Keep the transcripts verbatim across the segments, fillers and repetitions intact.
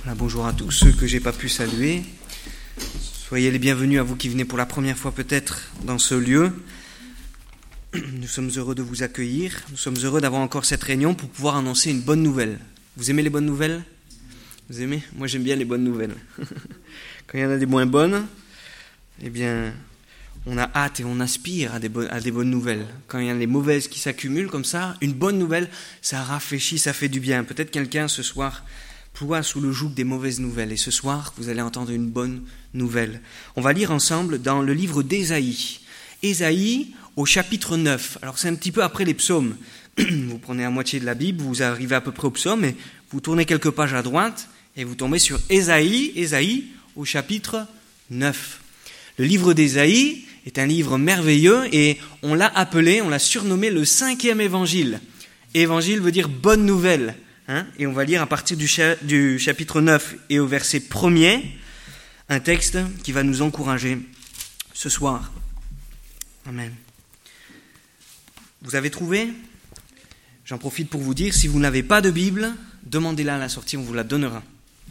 Voilà, bonjour à tous ceux que j'ai pas pu saluer. Soyez les bienvenus à vous qui venez pour la première fois peut-être dans ce lieu. Nous sommes heureux de vous accueillir. Nous sommes heureux d'avoir encore cette réunion pour pouvoir annoncer une bonne nouvelle. Vous aimez les bonnes nouvelles ? Vous aimez ? Moi j'aime bien les bonnes nouvelles. Quand il y en a des moins bonnes, eh bien on a hâte et on aspire à des, bo- à des bonnes nouvelles. Quand il y en a les mauvaises qui s'accumulent comme ça, une bonne nouvelle, ça rafraîchit, ça fait du bien. Peut-être quelqu'un ce soir ploie sous le joug des mauvaises nouvelles. Et ce soir, vous allez entendre une bonne nouvelle. On va lire ensemble dans le livre d'Ésaïe. Ésaïe au chapitre neuf. Alors c'est un petit peu après les psaumes. Vous prenez la moitié de la Bible, vous arrivez à peu près au psaume, et vous tournez quelques pages à droite, et vous tombez sur Ésaïe, Ésaïe au chapitre neuf. Le livre d'Ésaïe est un livre merveilleux, et on l'a appelé, on l'a surnommé le cinquième évangile. Évangile veut dire bonne nouvelle. Hein, et on va lire à partir du, cha- du chapitre neuf et au verset premier, un texte qui va nous encourager ce soir. Amen. Vous avez trouvé ? J'en profite pour vous dire, si vous n'avez pas de Bible, demandez-la à la sortie, on vous la donnera.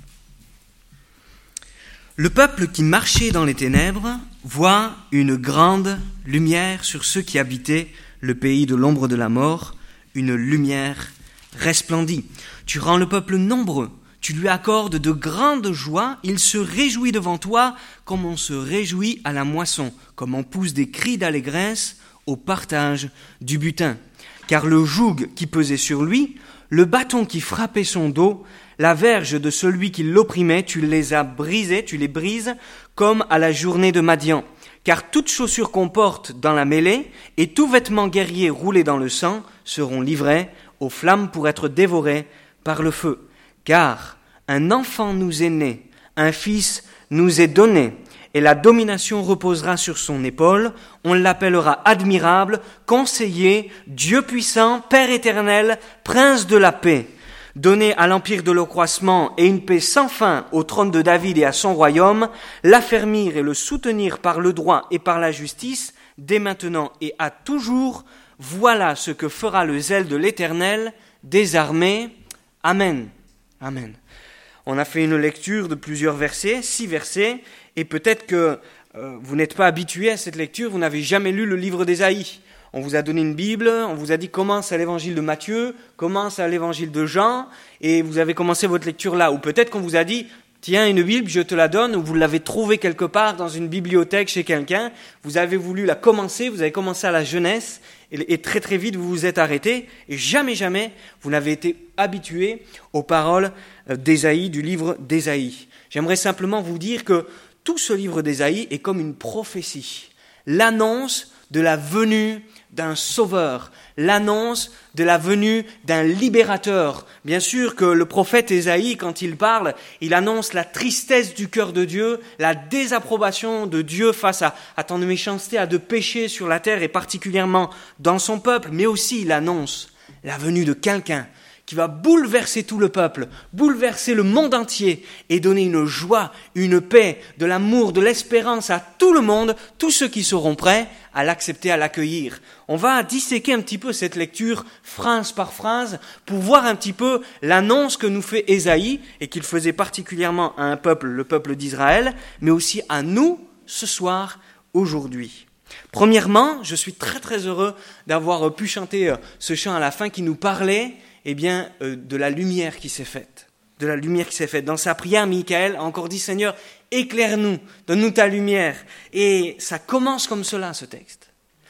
Le peuple qui marchait dans les ténèbres voit une grande lumière sur ceux qui habitaient le pays de l'ombre de la mort, une lumière resplendit. Tu rends le peuple nombreux, tu lui accordes de grandes joies, il se réjouit devant toi comme on se réjouit à la moisson, comme on pousse des cris d'allégresse au partage du butin. Car le joug qui pesait sur lui, le bâton qui frappait son dos, la verge de celui qui l'opprimait, tu les as brisés, tu les brises comme à la journée de Madian. Car toute chaussure qu'on porte dans la mêlée et tout vêtement guerrier roulé dans le sang seront livrés aux flammes pour être dévorés par le feu. Car un enfant nous est né, un fils nous est donné, et la domination reposera sur son épaule. On l'appellera admirable, conseiller, Dieu puissant, Père éternel, prince de la paix. Donner à l'empire de l'accroissement et une paix sans fin au trône de David et à son royaume, l'affermir et le soutenir par le droit et par la justice, dès maintenant et à toujours. Voilà ce que fera le zèle de l'Éternel des armées. Amen. Amen. On a fait une lecture de plusieurs versets, six versets, et peut-être que euh, vous n'êtes pas habitué à cette lecture, vous n'avez jamais lu le livre d'Ésaïe. On vous a donné une Bible, on vous a dit commence à l'évangile de Matthieu, commence à l'évangile de Jean, et vous avez commencé votre lecture là. Ou peut-être qu'on vous a dit tiens, une Bible, je te la donne, ou vous l'avez trouvée quelque part dans une bibliothèque chez quelqu'un, vous avez voulu la commencer, vous avez commencé à la jeunesse, et très très vite vous vous êtes arrêté, et jamais jamais vous n'avez été habitué aux paroles d'Ésaïe, du livre d'Ésaïe. J'aimerais simplement vous dire que tout ce livre d'Ésaïe est comme une prophétie, l'annonce de la venue d'un sauveur, l'annonce de la venue d'un libérateur. Bien sûr que le prophète Ésaïe, quand il parle, il annonce la tristesse du cœur de Dieu, la désapprobation de Dieu face à, à tant de méchanceté, à de péchés sur la terre et particulièrement dans son peuple, mais aussi il annonce la venue de quelqu'un qui va bouleverser tout le peuple, bouleverser le monde entier et donner une joie, une paix, de l'amour, de l'espérance à tout le monde, tous ceux qui seront prêts à l'accepter, à l'accueillir. On va disséquer un petit peu cette lecture phrase par phrase pour voir un petit peu l'annonce que nous fait Ésaïe et qu'il faisait particulièrement à un peuple, le peuple d'Israël, mais aussi à nous ce soir, aujourd'hui. Premièrement, je suis très très heureux d'avoir pu chanter ce chant à la fin qui nous parlait eh bien, euh, de la lumière qui s'est faite. De la lumière qui s'est faite. Dans sa prière, Michaël a encore dit, Seigneur, éclaire-nous, donne-nous ta lumière. Et ça commence comme cela, ce texte.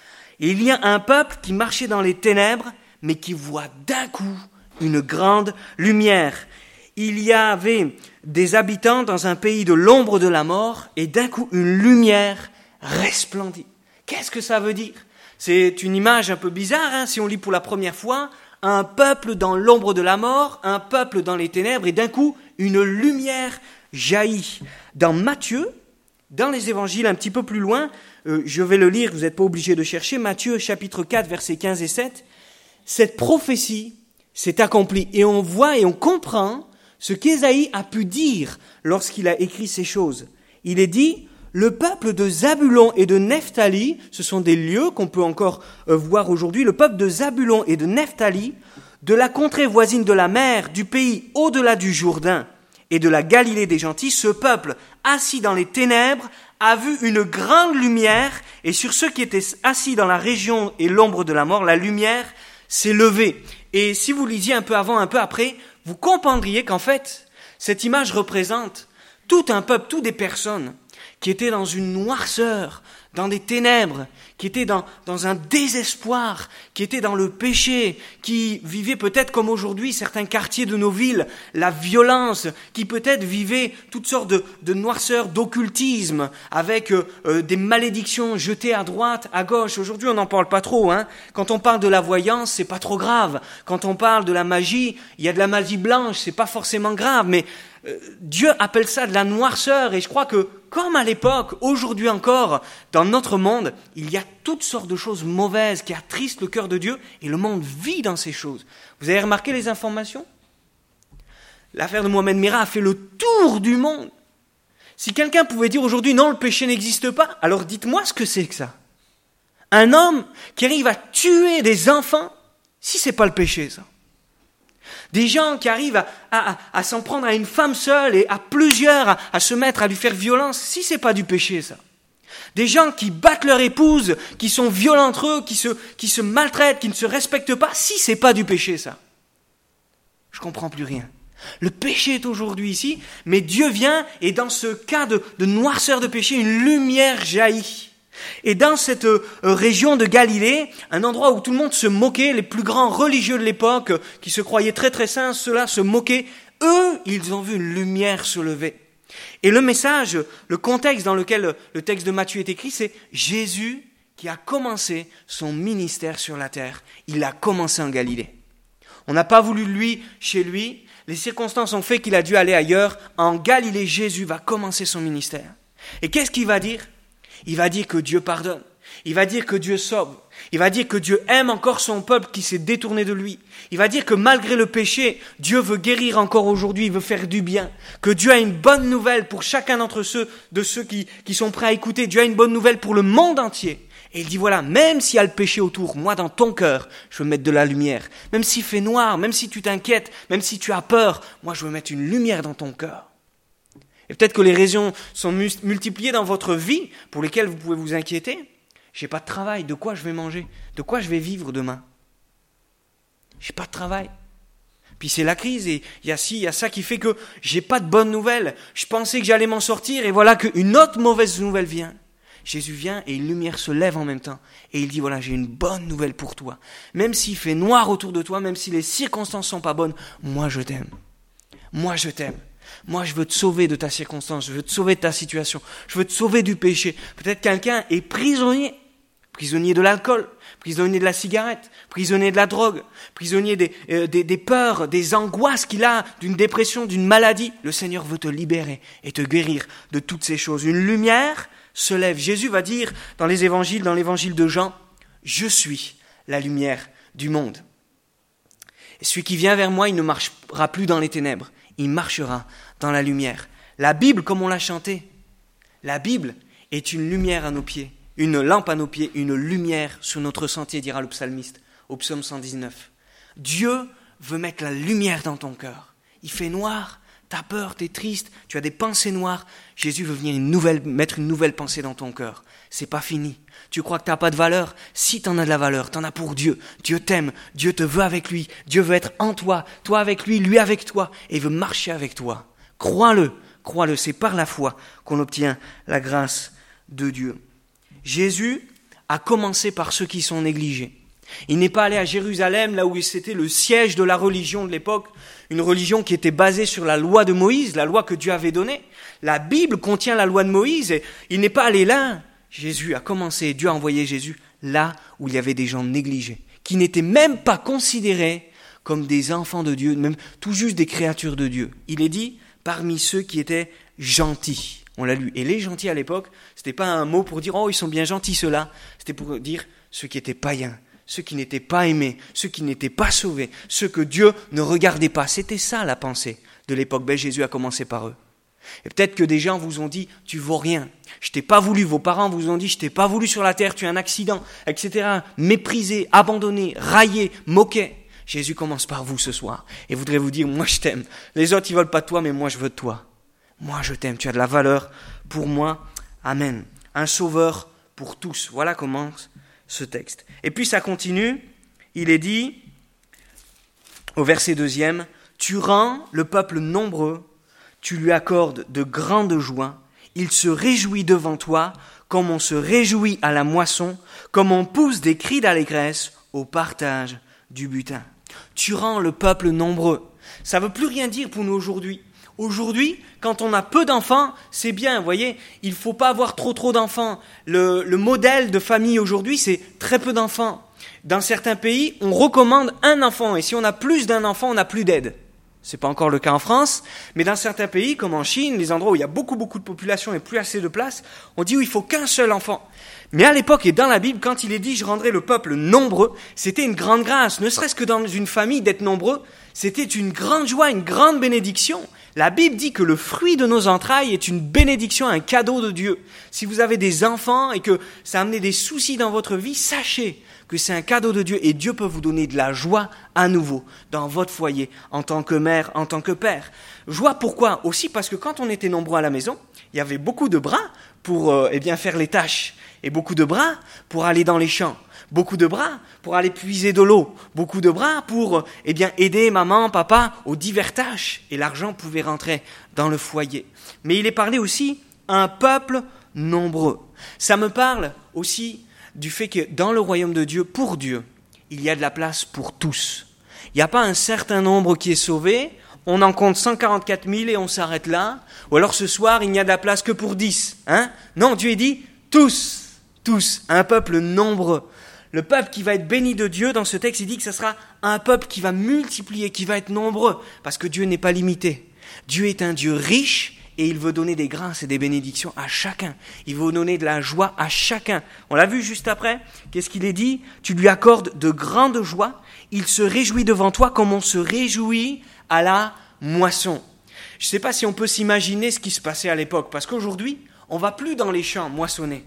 Et il y a un peuple qui marchait dans les ténèbres, mais qui voit d'un coup une grande lumière. Il y avait des habitants dans un pays de l'ombre de la mort, et d'un coup, une lumière resplendit. Qu'est-ce que ça veut dire ? C'est une image un peu bizarre, hein, si on lit pour la première fois. Un peuple dans l'ombre de la mort, un peuple dans les ténèbres, et d'un coup, une lumière jaillit. Dans Matthieu, dans les évangiles un petit peu plus loin, euh, je vais le lire, vous n'êtes pas obligé de chercher, Matthieu chapitre quatre, versets quinze et sept, cette prophétie s'est accomplie, et on voit et on comprend ce qu'Ésaïe a pu dire lorsqu'il a écrit ces choses. Il est dit, le peuple de Zabulon et de Nephtali, ce sont des lieux qu'on peut encore euh, voir aujourd'hui, le peuple de Zabulon et de Nephtali, de la contrée voisine de la mer, du pays au-delà du Jourdain, et de la Galilée des gentils, ce peuple assis dans les ténèbres a vu une grande lumière, et sur ceux qui étaient assis dans la région et l'ombre de la mort, la lumière s'est levée. Et si vous lisiez un peu avant, un peu après, vous comprendriez qu'en fait, cette image représente tout un peuple, toutes des personnes qui étaient dans une noirceur, dans des ténèbres, qui étaient dans, dans un désespoir, qui étaient dans le péché, qui vivaient peut-être comme aujourd'hui certains quartiers de nos villes, la violence, qui peut-être vivaient toutes sortes de, de noirceurs, d'occultisme, avec euh, euh, des malédictions jetées à droite, à gauche. Aujourd'hui, on n'en parle pas trop, hein. Quand on parle de la voyance, c'est pas trop grave. Quand on parle de la magie, il y a de la magie blanche, c'est pas forcément grave, mais euh, Dieu appelle ça de la noirceur, et je crois que comme à l'époque, aujourd'hui encore, dans notre monde, il y a toutes sortes de choses mauvaises qui attristent le cœur de Dieu et le monde vit dans ces choses. Vous avez remarqué les informations ? L'affaire de Mohamed Merah a fait le tour du monde. Si quelqu'un pouvait dire aujourd'hui non, le péché n'existe pas, alors dites-moi ce que c'est que ça. Un homme qui arrive à tuer des enfants, si c'est pas le péché ça. Des gens qui arrivent à, à, à, à s'en prendre à une femme seule et à plusieurs, à, à se mettre à lui faire violence, si c'est pas du péché, ça. Des gens qui battent leur épouse, qui sont violents entre eux, qui se, qui se maltraitent, qui ne se respectent pas, si c'est pas du péché, ça. Je comprends plus rien. Le péché est aujourd'hui ici, mais Dieu vient et dans ce cas de, de noirceur de péché, une lumière jaillit. Et dans cette euh, région de Galilée, un endroit où tout le monde se moquait, les plus grands religieux de l'époque, qui se croyaient très très saints, ceux-là se moquaient, eux, ils ont vu une lumière se lever. Et le message, le contexte dans lequel le texte de Matthieu est écrit, c'est Jésus qui a commencé son ministère sur la terre. Il a commencé en Galilée. On n'a pas voulu lui chez lui, les circonstances ont fait qu'il a dû aller ailleurs. En Galilée, Jésus va commencer son ministère. Et qu'est-ce qu'il va dire ? Il va dire que Dieu pardonne. Il va dire que Dieu sauve. Il va dire que Dieu aime encore son peuple qui s'est détourné de lui. Il va dire que malgré le péché, Dieu veut guérir encore aujourd'hui, il veut faire du bien. Que Dieu a une bonne nouvelle pour chacun d'entre ceux, de ceux qui, qui sont prêts à écouter. Dieu a une bonne nouvelle pour le monde entier. Et il dit voilà, même s'il y a le péché autour, moi dans ton cœur, je veux mettre de la lumière. Même s'il fait noir, même si tu t'inquiètes, même si tu as peur, moi je veux mettre une lumière dans ton cœur. Et peut-être que les raisons sont multipliées dans votre vie pour lesquelles vous pouvez vous inquiéter. J'ai pas de travail, de quoi je vais manger ? De quoi je vais vivre demain ? J'ai pas de travail. Puis c'est la crise et il y a ci, il y a ça qui fait que j'ai pas de bonnes nouvelles. Je pensais que j'allais m'en sortir et voilà qu'une autre mauvaise nouvelle vient. Jésus vient et une lumière se lève en même temps. Et il dit voilà, j'ai une bonne nouvelle pour toi. Même s'il fait noir autour de toi, même si les circonstances sont pas bonnes, moi je t'aime. Moi je t'aime. Moi, je veux te sauver de ta circonstance, je veux te sauver de ta situation, je veux te sauver du péché. Peut-être quelqu'un est prisonnier, prisonnier de l'alcool, prisonnier de la cigarette, prisonnier de la drogue, prisonnier des, euh, des, des peurs, des angoisses qu'il a, d'une dépression, d'une maladie. Le Seigneur veut te libérer et te guérir de toutes ces choses. Une lumière se lève. Jésus va dire dans les évangiles, dans l'évangile de Jean, « Je suis la lumière du monde. Et celui qui vient vers moi, il ne marchera plus dans les ténèbres. Il marchera dans la lumière. » La Bible, comme on l'a chanté, la Bible est une lumière à nos pieds, une lampe à nos pieds, une lumière sur notre sentier, dira le psalmiste au psaume cent dix-neuf. Dieu veut mettre la lumière dans ton cœur. Il fait noir, t'as peur, t'es triste, tu as des pensées noires. Jésus veut venir une nouvelle, mettre une nouvelle pensée dans ton cœur. C'est pas fini. Tu crois que t'as pas de valeur? Si t'en as de la valeur, t'en as pour Dieu. Dieu t'aime, Dieu te veut avec lui, Dieu veut être en toi, toi avec lui, lui avec toi, et il veut marcher avec toi. Crois-le, crois-le, c'est par la foi qu'on obtient la grâce de Dieu. Jésus a commencé par ceux qui sont négligés. Il n'est pas allé à Jérusalem, là où c'était le siège de la religion de l'époque, une religion qui était basée sur la loi de Moïse, la loi que Dieu avait donnée. La Bible contient la loi de Moïse, et il n'est pas allé là. Jésus a commencé, Dieu a envoyé Jésus là où il y avait des gens négligés, qui n'étaient même pas considérés comme des enfants de Dieu, même tout juste des créatures de Dieu. Il est dit parmi ceux qui étaient gentils. On l'a lu. Et les gentils à l'époque, c'était pas un mot pour dire « Oh, ils sont bien gentils ceux-là ». C'était pour dire ceux qui étaient païens, ceux qui n'étaient pas aimés, ceux qui n'étaient pas sauvés, ceux que Dieu ne regardait pas. C'était ça la pensée de l'époque. Ben, Jésus a commencé par eux. Et peut-être que des gens vous ont dit « Tu vaux rien, je t'ai pas voulu ». Vos parents vous ont dit « Je t'ai pas voulu sur la terre, tu as un accident, et cetera » Méprisé, abandonné, raillé, moqué. Jésus commence par vous ce soir et voudrait vous dire, moi je t'aime. Les autres, ils veulent pas de toi, mais moi je veux de toi. Moi je t'aime, tu as de la valeur pour moi. Amen. Un sauveur pour tous. Voilà comment ce texte. Et puis ça continue, il est dit, au verset deuxième, tu rends le peuple nombreux, tu lui accordes de grandes joies, il se réjouit devant toi, comme on se réjouit à la moisson, comme on pousse des cris d'allégresse au partage du butin. Tu rends le peuple nombreux. Ça ne veut plus rien dire pour nous aujourd'hui. Aujourd'hui, quand on a peu d'enfants, c'est bien, vous voyez, il ne faut pas avoir trop trop d'enfants. Le, le modèle de famille aujourd'hui, c'est très peu d'enfants. Dans certains pays, on recommande un enfant, et si on a plus d'un enfant, on n'a plus d'aide. Ce n'est pas encore le cas en France, mais dans certains pays, comme en Chine, les endroits où il y a beaucoup beaucoup de population et plus assez de place, on dit où il faut qu'un seul enfant. Mais à l'époque et dans la Bible, quand il est dit « je rendrai le peuple nombreux », c'était une grande grâce. Ne serait-ce que dans une famille d'être nombreux, c'était une grande joie, une grande bénédiction. La Bible dit que le fruit de nos entrailles est une bénédiction, un cadeau de Dieu. Si vous avez des enfants et que ça a amené des soucis dans votre vie, sachez que c'est un cadeau de Dieu et Dieu peut vous donner de la joie à nouveau dans votre foyer, en tant que mère, en tant que père. Joie pourquoi ? Aussi parce que quand on était nombreux à la maison, il y avait beaucoup de bras pour euh, eh bien faire les tâches et beaucoup de bras pour aller dans les champs. Beaucoup de bras pour aller puiser de l'eau. Beaucoup de bras pour eh bien, aider maman, papa aux diverses tâches. Et l'argent pouvait rentrer dans le foyer. Mais il est parlé aussi à un peuple nombreux. Ça me parle aussi du fait que dans le royaume de Dieu, pour Dieu, il y a de la place pour tous. Il n'y a pas un certain nombre qui est sauvé. On en compte cent quarante-quatre mille et on s'arrête là. Ou alors ce soir, il n'y a de la place que pour dix. Hein ? Non, Dieu dit tous, tous, un peuple nombreux. Le peuple qui va être béni de Dieu, dans ce texte, il dit que ce sera un peuple qui va multiplier, qui va être nombreux, parce que Dieu n'est pas limité. Dieu est un Dieu riche et il veut donner des grâces et des bénédictions à chacun. Il veut donner de la joie à chacun. On l'a vu juste après. Qu'est-ce qu'il est dit ? Tu lui accordes de grandes joies. Il se réjouit devant toi comme on se réjouit à la moisson. Je ne sais pas si on peut s'imaginer ce qui se passait à l'époque, parce qu'aujourd'hui, on ne va plus dans les champs moissonner.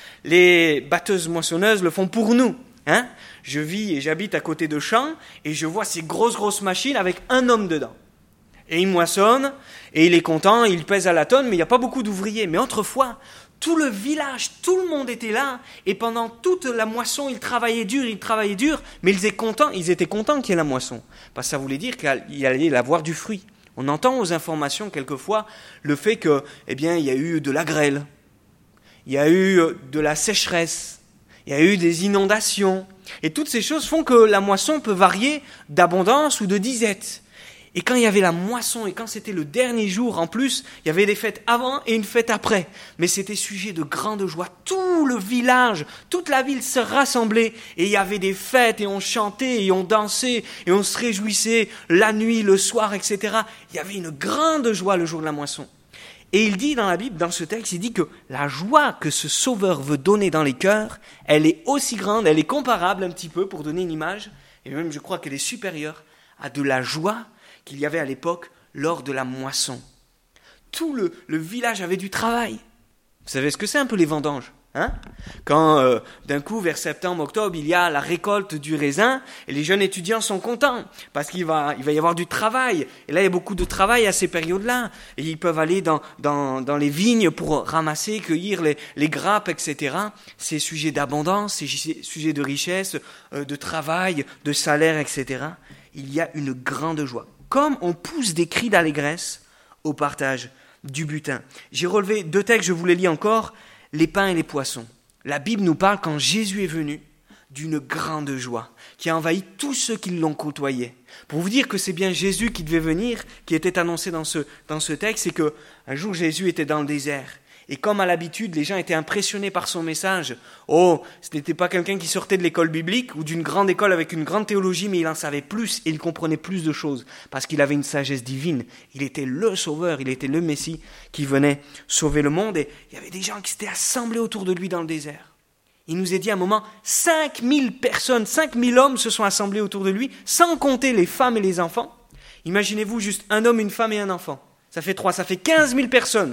Les batteuses moissonneuses le font pour nous. Hein ? Je vis et j'habite à côté de champs et je vois ces grosses, grosses machines avec un homme dedans. Et il moissonne et il est content, il pèse à la tonne, mais il n'y a pas beaucoup d'ouvriers. Mais autrefois, tout le village, tout le monde était là et pendant toute la moisson, ils travaillaient dur, ils travaillaient dur, mais ils étaient contents, ils étaient contents qu'il y ait la moisson. Parce que ça voulait dire qu'il allait y avoir du fruit. On entend aux informations quelquefois le fait que, eh bien, il y a eu de la grêle. Il y a eu de la sécheresse, il y a eu des inondations. Et toutes ces choses font que la moisson peut varier d'abondance ou de disette. Et quand il y avait la moisson, et quand c'était le dernier jour en plus, il y avait des fêtes avant et une fête après. Mais c'était sujet de grande joie. Tout le village, toute la ville se rassemblait. Et il y avait des fêtes, et on chantait, et on dansait, et on se réjouissait la nuit, le soir, et cetera. Il y avait une grande joie le jour de la moisson. Et il dit dans la Bible, dans ce texte, il dit que la joie que ce Sauveur veut donner dans les cœurs, elle est aussi grande, elle est comparable un petit peu, pour donner une image, et même je crois qu'elle est supérieure à de la joie qu'il y avait à l'époque lors de la moisson. Tout le, le village avait du travail. Vous savez ce que c'est un peu les vendanges ? Hein ? Quand euh, d'un coup, vers septembre, octobre, il y a la récolte du raisin, et les jeunes étudiants sont contents, parce qu'il va, il va y avoir du travail. Et là, il y a beaucoup de travail à ces périodes-là. Et ils peuvent aller dans, dans, dans les vignes pour ramasser, cueillir les, les grappes, et cetera. C'est sujet d'abondance, c'est sujet de richesse, euh, de travail, de salaire, et cetera. Il y a une grande joie. Comme on pousse des cris d'allégresse au partage du butin. J'ai relevé deux textes, je vous les lis encore. Les pains et les poissons. La Bible nous parle, quand Jésus est venu, d'une grande joie qui a envahi tous ceux qui l'ont côtoyé. Pour vous dire que c'est bien Jésus qui devait venir, qui était annoncé dans ce, dans ce texte, c'est qu'un jour Jésus était dans le désert. Et comme à l'habitude, les gens étaient impressionnés par son message. Oh, ce n'était pas quelqu'un qui sortait de l'école biblique ou d'une grande école avec une grande théologie, mais il en savait plus et il comprenait plus de choses parce qu'il avait une sagesse divine. Il était le sauveur, il était le Messie qui venait sauver le monde. Et il y avait des gens qui s'étaient assemblés autour de lui dans le désert. Il nous est dit à un moment, cinq mille personnes, cinq mille hommes se sont assemblés autour de lui, sans compter les femmes et les enfants. Imaginez-vous juste un homme, une femme et un enfant. Ça fait trois, ça fait quinze mille personnes.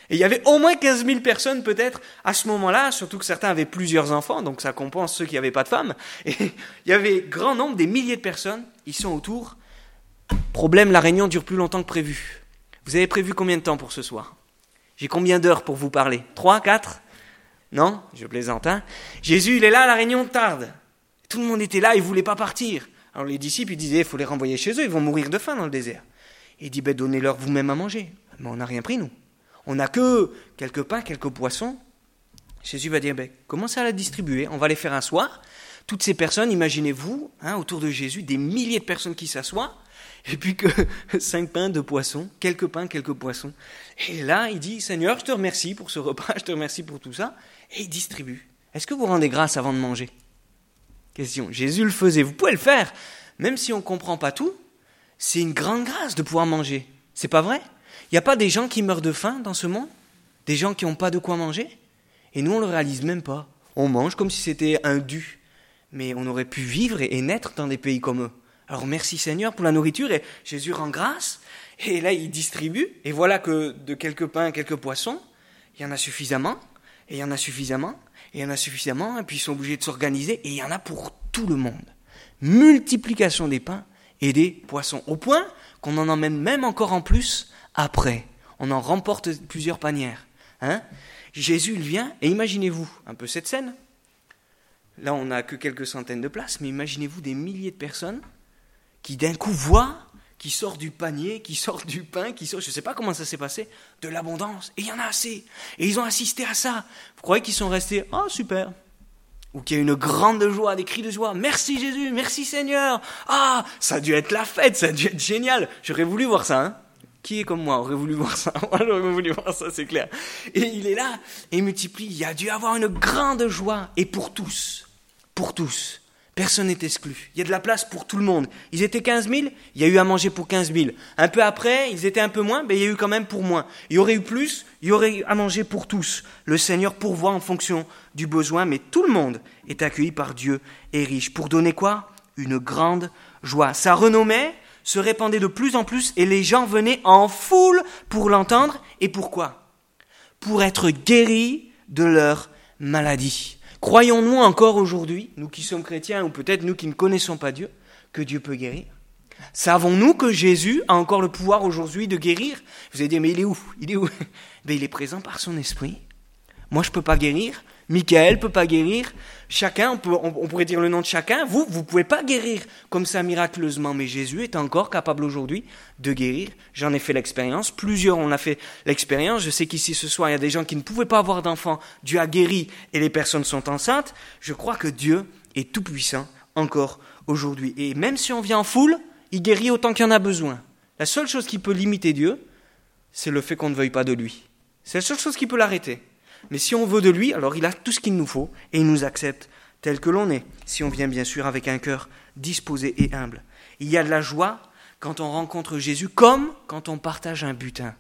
Et il y avait au moins quinze mille personnes peut-être à ce moment-là, surtout que certains avaient plusieurs enfants, donc ça compense ceux qui n'avaient pas de femmes. Et il y avait grand nombre, des milliers de personnes, ils sont autour. Problème, la réunion dure plus longtemps que prévu. Vous avez prévu combien de temps pour ce soir? J'ai combien d'heures pour vous parler? Trois, quatre? Non, je plaisante, hein. Jésus, il est là, la réunion tarde. Tout le monde était là, il ne voulait pas partir. Alors les disciples, ils disaient, il faut les renvoyer chez eux, ils vont mourir de faim dans le désert. Et il dit, ben, donnez-leur vous-même à manger. Mais on n'a rien pris, nous. On n'a que quelques pains, quelques poissons. Jésus va dire, ben, commencez à la distribuer, on va les faire asseoir. Toutes ces personnes, imaginez-vous, hein, autour de Jésus, des milliers de personnes qui s'assoient, et puis que cinq pains, deux poissons, quelques pains, quelques poissons. Et là, il dit, Seigneur, je te remercie pour ce repas, je te remercie pour tout ça. Et il distribue. Est-ce que vous rendez grâce avant de manger? Question. Jésus le faisait, vous pouvez le faire. Même si on ne comprend pas tout, c'est une grande grâce de pouvoir manger. C'est pas vrai? Il n'y a pas des gens qui meurent de faim dans ce monde? Des gens qui n'ont pas de quoi manger? Et nous, on ne le réalise même pas. On mange comme si c'était un dû. Mais on aurait pu vivre et naître dans des pays comme eux. Alors merci Seigneur pour la nourriture, et Jésus rend grâce, et là il distribue, et voilà que de quelques pains, quelques poissons, il y en a suffisamment, et il y en a suffisamment, et il y en a suffisamment, et puis ils sont obligés de s'organiser, et il y en a pour tout le monde. Multiplication des pains et des poissons, au point qu'on en emmène même encore en plus après. On en remporte plusieurs panières. Hein? Jésus il vient, et imaginez-vous un peu cette scène. Là on n'a que quelques centaines de places, mais imaginez-vous des milliers de personnes qui d'un coup voient, qui sortent du panier, qui sortent du pain, qui sortent, je ne sais pas comment ça s'est passé, de l'abondance. Et il y en a assez. Et ils ont assisté à ça. Vous croyez qu'ils sont restés, oh super. Ou qu'il y a une grande joie, des cris de joie. Merci Jésus, merci Seigneur. Ah, ça a dû être la fête, ça a dû être génial. J'aurais voulu voir ça, hein. Qui est comme moi, aurait voulu voir ça? Moi, j'aurais voulu voir ça, c'est clair. Et il est là, et il multiplie. Il y a dû avoir une grande joie. Et pour tous, pour tous. Personne n'est exclu. Il y a de la place pour tout le monde. Ils étaient quinze mille, il y a eu à manger pour quinze mille. Un peu après, ils étaient un peu moins, mais il y a eu quand même pour moins. Il y aurait eu plus, il y aurait eu à manger pour tous. Le Seigneur pourvoit en fonction du besoin, mais tout le monde est accueilli par Dieu et riche. Pour donner quoi? Une grande joie. Sa renommée se répandait de plus en plus et les gens venaient en foule pour l'entendre. Et pourquoi? Pour être guéris de leur maladie. Croyons-nous encore aujourd'hui, nous qui sommes chrétiens, ou peut-être nous qui ne connaissons pas Dieu, que Dieu peut guérir? Savons-nous que Jésus a encore le pouvoir aujourd'hui de guérir? Vous allez dire, mais il est où? Il est où? Ben, il est présent par son esprit. Moi, je ne peux pas guérir. Michael ne peut pas guérir. Chacun, on, peut, on, on pourrait dire le nom de chacun. Vous, vous ne pouvez pas guérir comme ça miraculeusement. Mais Jésus est encore capable aujourd'hui de guérir. J'en ai fait l'expérience. Plusieurs en ont fait l'expérience. Je sais qu'ici ce soir, il y a des gens qui ne pouvaient pas avoir d'enfants. Dieu a guéri et les personnes sont enceintes. Je crois que Dieu est tout puissant encore aujourd'hui. Et même si on vient en foule, il guérit autant qu'il y en a besoin. La seule chose qui peut limiter Dieu, c'est le fait qu'on ne veuille pas de lui. C'est la seule chose qui peut l'arrêter. Mais si on veut de lui, alors il a tout ce qu'il nous faut et il nous accepte tel que l'on est, si on vient bien sûr avec un cœur disposé et humble. Il y a de la joie quand on rencontre Jésus, comme quand on partage un butin.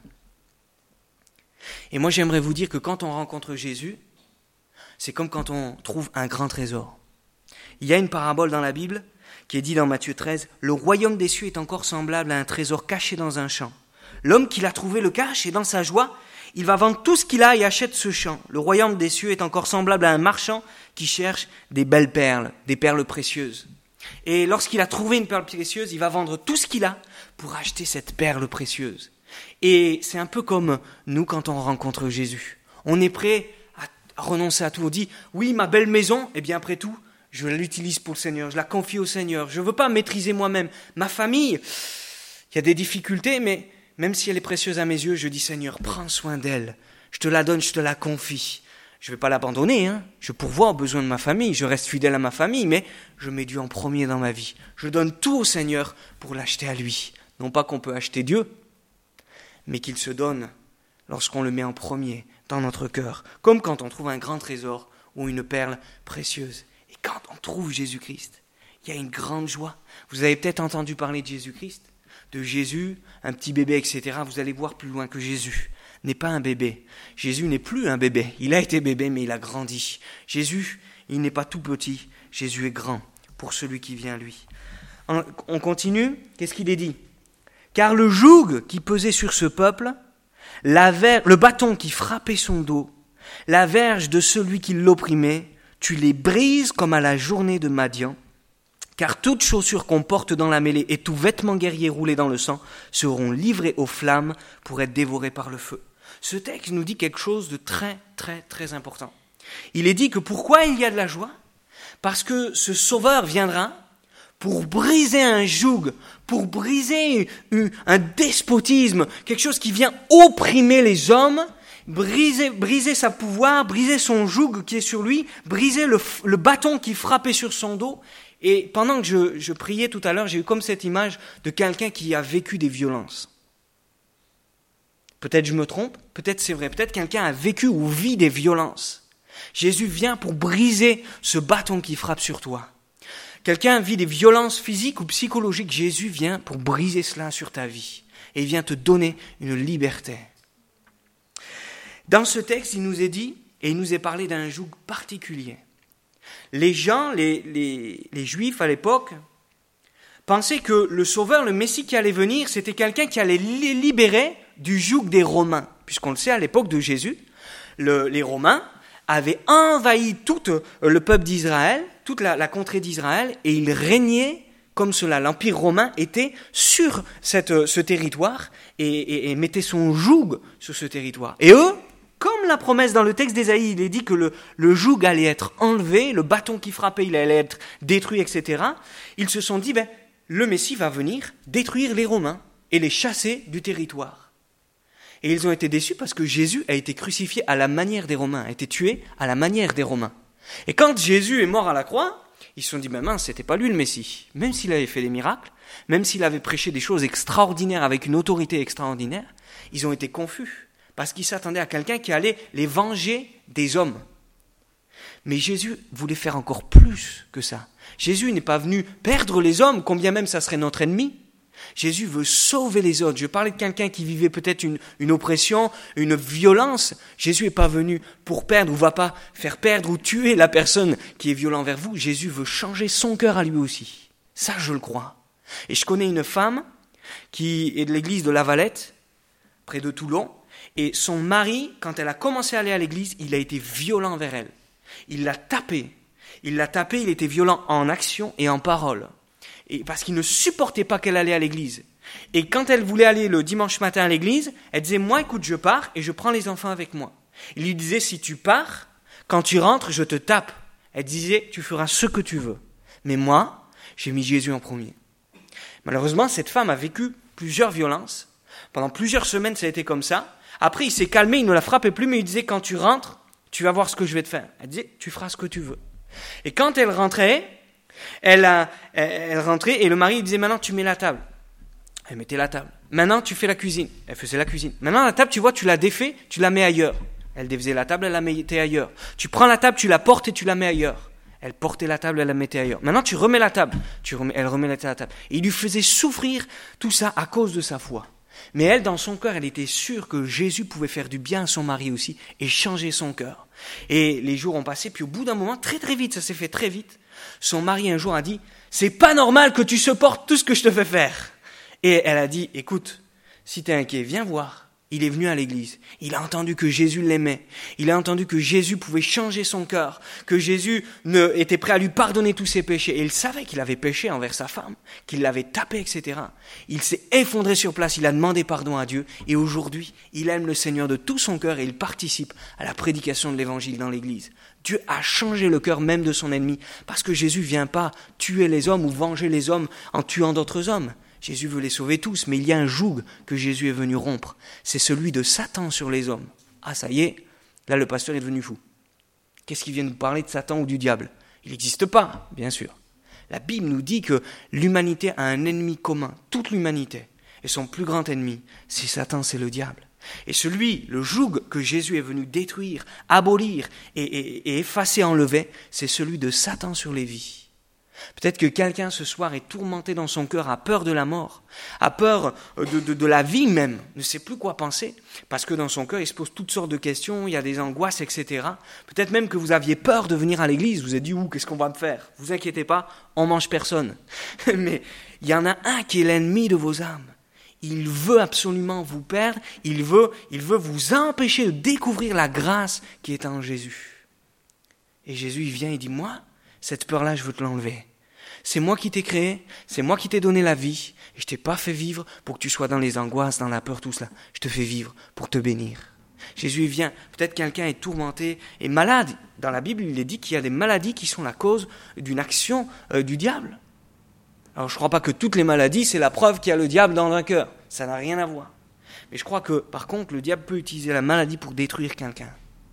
Et moi j'aimerais vous dire que quand on rencontre Jésus, c'est comme quand on trouve un grand trésor. Il y a une parabole dans la Bible qui est dit dans Matthieu treize, « Le royaume des cieux est encore semblable à un trésor caché dans un champ. L'homme qui l'a trouvé le cache et dans sa joie, il va vendre tout ce qu'il a et achète ce champ. Le royaume des cieux est encore semblable à un marchand qui cherche des belles perles, des perles précieuses. Et lorsqu'il a trouvé une perle précieuse, il va vendre tout ce qu'il a pour acheter cette perle précieuse. Et c'est un peu comme nous quand on rencontre Jésus. On est prêt à renoncer à tout. On dit, oui, ma belle maison, eh bien après tout, je l'utilise pour le Seigneur, je la confie au Seigneur. Je ne veux pas maîtriser moi-même. Ma famille, il y a des difficultés, mais même si elle est précieuse à mes yeux, je dis, Seigneur, prends soin d'elle. Je te la donne, je te la confie. Je ne vais pas l'abandonner, hein. Je pourvois aux besoins de ma famille, je reste fidèle à ma famille, mais je mets Dieu en premier dans ma vie. Je donne tout au Seigneur pour l'acheter à lui. Non pas qu'on peut acheter Dieu, mais qu'il se donne lorsqu'on le met en premier dans notre cœur. Comme quand on trouve un grand trésor ou une perle précieuse. Et quand on trouve Jésus-Christ, il y a une grande joie. Vous avez peut-être entendu parler de Jésus-Christ, de Jésus, un petit bébé, et cetera. Vous allez voir plus loin que Jésus n'est pas un bébé. Jésus n'est plus un bébé. Il a été bébé, mais il a grandi. Jésus, il n'est pas tout petit. Jésus est grand pour celui qui vient à lui. On continue. Qu'est-ce qu'il est dit? Car le joug qui pesait sur ce peuple la ver- le bâton qui frappait son dos, la verge de celui qui l'opprimait, tu les brises comme à la journée de Madian, car toute chaussure qu'on porte dans la mêlée et tout vêtement guerrier roulé dans le sang seront livrés aux flammes pour être dévorés par le feu. Ce texte nous dit quelque chose de très, très, très important. Il est dit que pourquoi il y a de la joie ? Parce que ce Sauveur viendra pour briser un joug, pour briser un despotisme, quelque chose qui vient opprimer les hommes, briser, briser sa pouvoir, briser son joug qui est sur lui, briser le, le bâton qui frappait sur son dos. Et pendant que je, je priais tout à l'heure, j'ai eu comme cette image de quelqu'un qui a vécu des violences. Peut-être je me trompe, peut-être c'est vrai, peut-être quelqu'un a vécu ou vit des violences. Jésus vient pour briser ce bâton qui frappe sur toi. Quelqu'un vit des violences physiques ou psychologiques, Jésus vient pour briser cela sur ta vie. Et il vient te donner une liberté. Dans ce texte, il nous est dit, et il nous est parlé d'un joug particulier. Les gens, les, les, les Juifs à l'époque, pensaient que le Sauveur, le Messie qui allait venir, c'était quelqu'un qui allait les libérer du joug des Romains. Puisqu'on le sait, à l'époque de Jésus, le, les Romains avaient envahi tout le peuple d'Israël, toute la, la contrée d'Israël, et ils régnaient comme cela. L'Empire romain était sur cette, ce territoire et, et, et mettait son joug sur ce territoire. Et eux, comme la promesse dans le texte d'Ésaïe, il est dit que le, le joug allait être enlevé, le bâton qui frappait, il allait être détruit, et cetera. Ils se sont dit, ben, le Messie va venir détruire les Romains et les chasser du territoire. Et ils ont été déçus parce que Jésus a été crucifié à la manière des Romains, a été tué à la manière des Romains. Et quand Jésus est mort à la croix, ils se sont dit, ben mince, c'était pas lui le Messie. Même s'il avait fait des miracles, même s'il avait prêché des choses extraordinaires avec une autorité extraordinaire, ils ont été confus parce qu'ils s'attendaient à quelqu'un qui allait les venger des hommes. Mais Jésus voulait faire encore plus que ça. Jésus n'est pas venu perdre les hommes, combien même ça serait notre ennemi. Jésus veut sauver les autres. Je parlais de quelqu'un qui vivait peut-être une, une oppression, une violence. Jésus n'est pas venu pour perdre ou va pas faire perdre ou tuer la personne qui est violente envers vous. Jésus veut changer son cœur à lui aussi. Ça, je le crois. Et je connais une femme qui est de l'église de La Valette, près de Toulon. Et son mari, quand elle a commencé à aller à l'église, il a été violent envers elle. Il l'a tapée. Il l'a tapée, il était violent en action et en parole. Et parce qu'il ne supportait pas qu'elle allait à l'église. Et quand elle voulait aller le dimanche matin à l'église, elle disait, moi, écoute, je pars et je prends les enfants avec moi. Il lui disait, si tu pars, quand tu rentres, je te tape. Elle disait, tu feras ce que tu veux. Mais moi, j'ai mis Jésus en premier. Malheureusement, cette femme a vécu plusieurs violences. Pendant plusieurs semaines, ça a été comme ça. Après, il s'est calmé, il ne la frappait plus, mais il disait, quand tu rentres, tu vas voir ce que je vais te faire. Elle disait, tu feras ce que tu veux. Et quand elle rentrait, Elle, a, elle rentrait et le mari disait, maintenant tu mets la table. Elle mettait la table. Maintenant tu fais la cuisine. Elle faisait la cuisine. Maintenant la table, tu vois, tu la défais, tu la mets ailleurs. Elle défaisait la table, elle la mettait ailleurs. Tu prends la table, tu la portes et tu la mets ailleurs. Elle portait la table, elle la mettait ailleurs. Maintenant tu remets la table. Tu remets, elle remet la table. Et il lui faisait souffrir tout ça à cause de sa foi. Mais elle, dans son cœur, elle était sûre que Jésus pouvait faire du bien à son mari aussi et changer son cœur. Et les jours ont passé, puis au bout d'un moment, très très vite, ça s'est fait très vite, son mari un jour a dit, c'est pas normal que tu supportes tout ce que je te fais faire. Et elle a dit, écoute, si t'es inquiet, viens voir. Il est venu à l'église. Il a entendu que Jésus l'aimait. Il a entendu que Jésus pouvait changer son cœur, que Jésus ne, était prêt à lui pardonner tous ses péchés. Et il savait qu'il avait péché envers sa femme, qu'il l'avait tapé, et cetera. Il s'est effondré sur place, il a demandé pardon à Dieu. Et aujourd'hui, il aime le Seigneur de tout son cœur et il participe à la prédication de l'évangile dans l'église. Dieu a changé le cœur même de son ennemi, parce que Jésus ne vient pas tuer les hommes ou venger les hommes en tuant d'autres hommes. Jésus veut les sauver tous, mais il y a un joug que Jésus est venu rompre. C'est celui de Satan sur les hommes. Ah, ça y est, là le pasteur est devenu fou. Qu'est-ce qu'il vient nous parler de Satan ou du diable ? Il n'existe pas, bien sûr. La Bible nous dit que l'humanité a un ennemi commun, toute l'humanité. Et son plus grand ennemi, c'est Satan, c'est le diable. Et celui, le joug que Jésus est venu détruire, abolir et, et, et effacer, enlever, c'est celui de Satan sur les vies. Peut-être que quelqu'un ce soir est tourmenté dans son cœur, a peur de la mort, a peur de, de, de la vie même, ne sait plus quoi penser, parce que dans son cœur il se pose toutes sortes de questions, il y a des angoisses, et cetera. Peut-être même que vous aviez peur de venir à l'église, vous vous êtes dit, ouh, qu'est-ce qu'on va me faire ? Vous inquiétez pas, on mange personne. Mais il y en a un qui est l'ennemi de vos âmes. il veut absolument vous perdre, il veut, il veut vous empêcher de découvrir la grâce qui est en Jésus. Et Jésus, il vient et dit, moi, cette peur-là, je veux te l'enlever. C'est moi qui t'ai créé, c'est moi qui t'ai donné la vie, et je t'ai pas fait vivre pour que tu sois dans les angoisses, dans la peur, tout cela. Je te fais vivre pour te bénir. Jésus, il vient, peut-être quelqu'un est tourmenté et malade. Dans la Bible, il est dit qu'il y a des maladies qui sont la cause d'une action euh, du diable. Alors, je ne crois pas que toutes les maladies, c'est la preuve qu'il y a le diable dans un cœur. Ça n'a rien à voir. Mais je crois que, par contre, le diable peut utiliser la maladie pour détruire quelqu'un.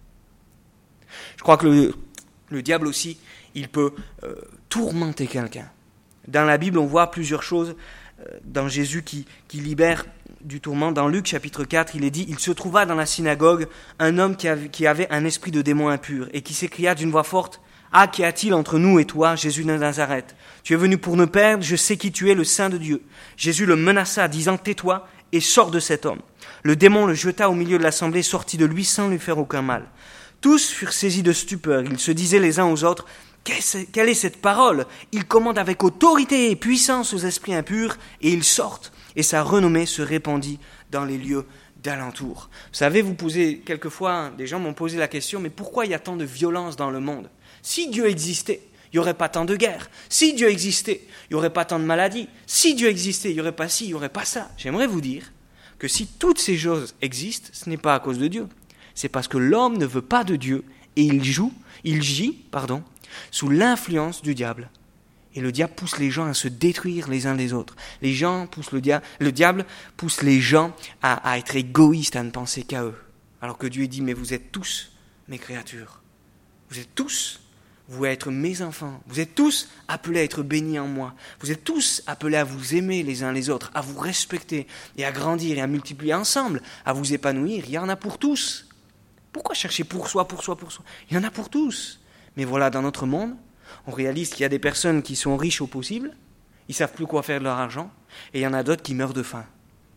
Je crois que le, le diable aussi, il peut euh, tourmenter quelqu'un. Dans la Bible, on voit plusieurs choses euh, dans Jésus qui, qui libère du tourment. Dans Luc chapitre quatre, il est dit, il se trouva dans la synagogue un homme qui avait, qui avait un esprit de démon impur et qui s'écria d'une voix forte, « Ah, qu'y a-t-il entre nous et toi, Jésus de Nazareth? Tu es venu pour nous perdre, je sais qui tu es, le Saint de Dieu. » Jésus le menaça, disant, « Tais-toi et sors de cet homme. » Le démon le jeta au milieu de l'assemblée, sortit de lui sans lui faire aucun mal. Tous furent saisis de stupeur, ils se disaient les uns aux autres, « Quelle est cette parole? Il commande avec autorité et puissance aux esprits impurs, et ils sortent. » Et sa renommée se répandit dans les lieux d'alentour. Vous savez, vous posez quelquefois, des gens m'ont posé la question, mais pourquoi il y a tant de violence dans le monde? Si Dieu existait, il n'y aurait pas tant de guerres. Si Dieu existait, il n'y aurait pas tant de maladies. Si Dieu existait, il n'y aurait pas ci, il n'y aurait pas ça. J'aimerais vous dire que si toutes ces choses existent, ce n'est pas à cause de Dieu. C'est parce que l'homme ne veut pas de Dieu et il joue, il gît, pardon, sous l'influence du diable. Et le diable pousse les gens à se détruire les uns les autres. Les gens poussent le diable, le diable pousse les gens à, à être égoïstes, à ne penser qu'à eux. Alors que Dieu dit, mais vous êtes tous mes créatures. Vous êtes tous, vous êtes mes enfants. Vous êtes tous appelés à être bénis en moi. Vous êtes tous appelés à vous aimer les uns les autres, à vous respecter et à grandir et à multiplier ensemble, à vous épanouir. Il y en a pour tous. Pourquoi chercher pour soi, pour soi, pour soi? Il y en a pour tous. Mais voilà, dans notre monde, on réalise qu'il y a des personnes qui sont riches au possible, ils ne savent plus quoi faire de leur argent, et il y en a d'autres qui meurent de faim.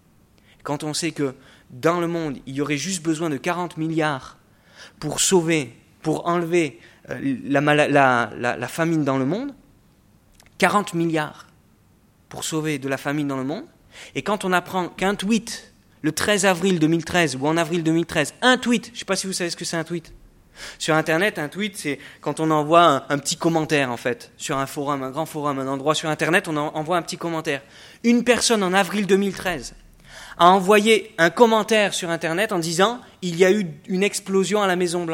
Quand on sait que dans le monde, il y aurait juste besoin de quarante milliards pour sauver, pour enlever la, la, la, la famine dans le monde, quarante milliards pour sauver de la famine dans le monde, et quand on apprend qu'un tweet, le treize avril deux mille treize, ou en avril deux mille treize, un tweet, je ne sais pas si vous savez ce que c'est un tweet. Sur Internet, un tweet, c'est quand on envoie un, un petit commentaire, en fait, sur un forum, un grand forum, un endroit sur Internet, on en, envoie un petit commentaire. Une personne, en avril deux mille treize, a envoyé un commentaire sur Internet en disant « Il y a eu une explosion à la Maison-Blanche ».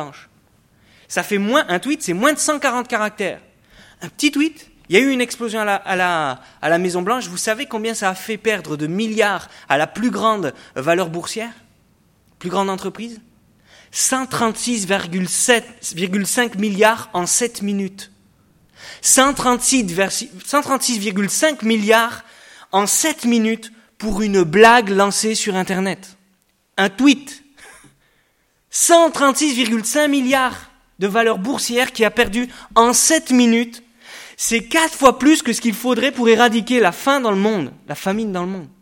Ça fait moins, un tweet, c'est moins de cent quarante caractères. Un petit tweet, il y a eu une explosion à la, à la, à la Maison-Blanche. Vous savez combien ça a fait perdre de milliards à la plus grande valeur boursière, plus grande entreprise ? cent trente-six virgule cinq milliards en sept minutes. cent trente-six virgule cinq milliards en sept minutes pour une blague lancée sur Internet. Un tweet. cent trente-six virgule cinq milliards de valeur boursière qui a perdu en sept minutes. C'est quatre fois plus que ce qu'il faudrait pour éradiquer la faim dans le monde, la famine dans le monde.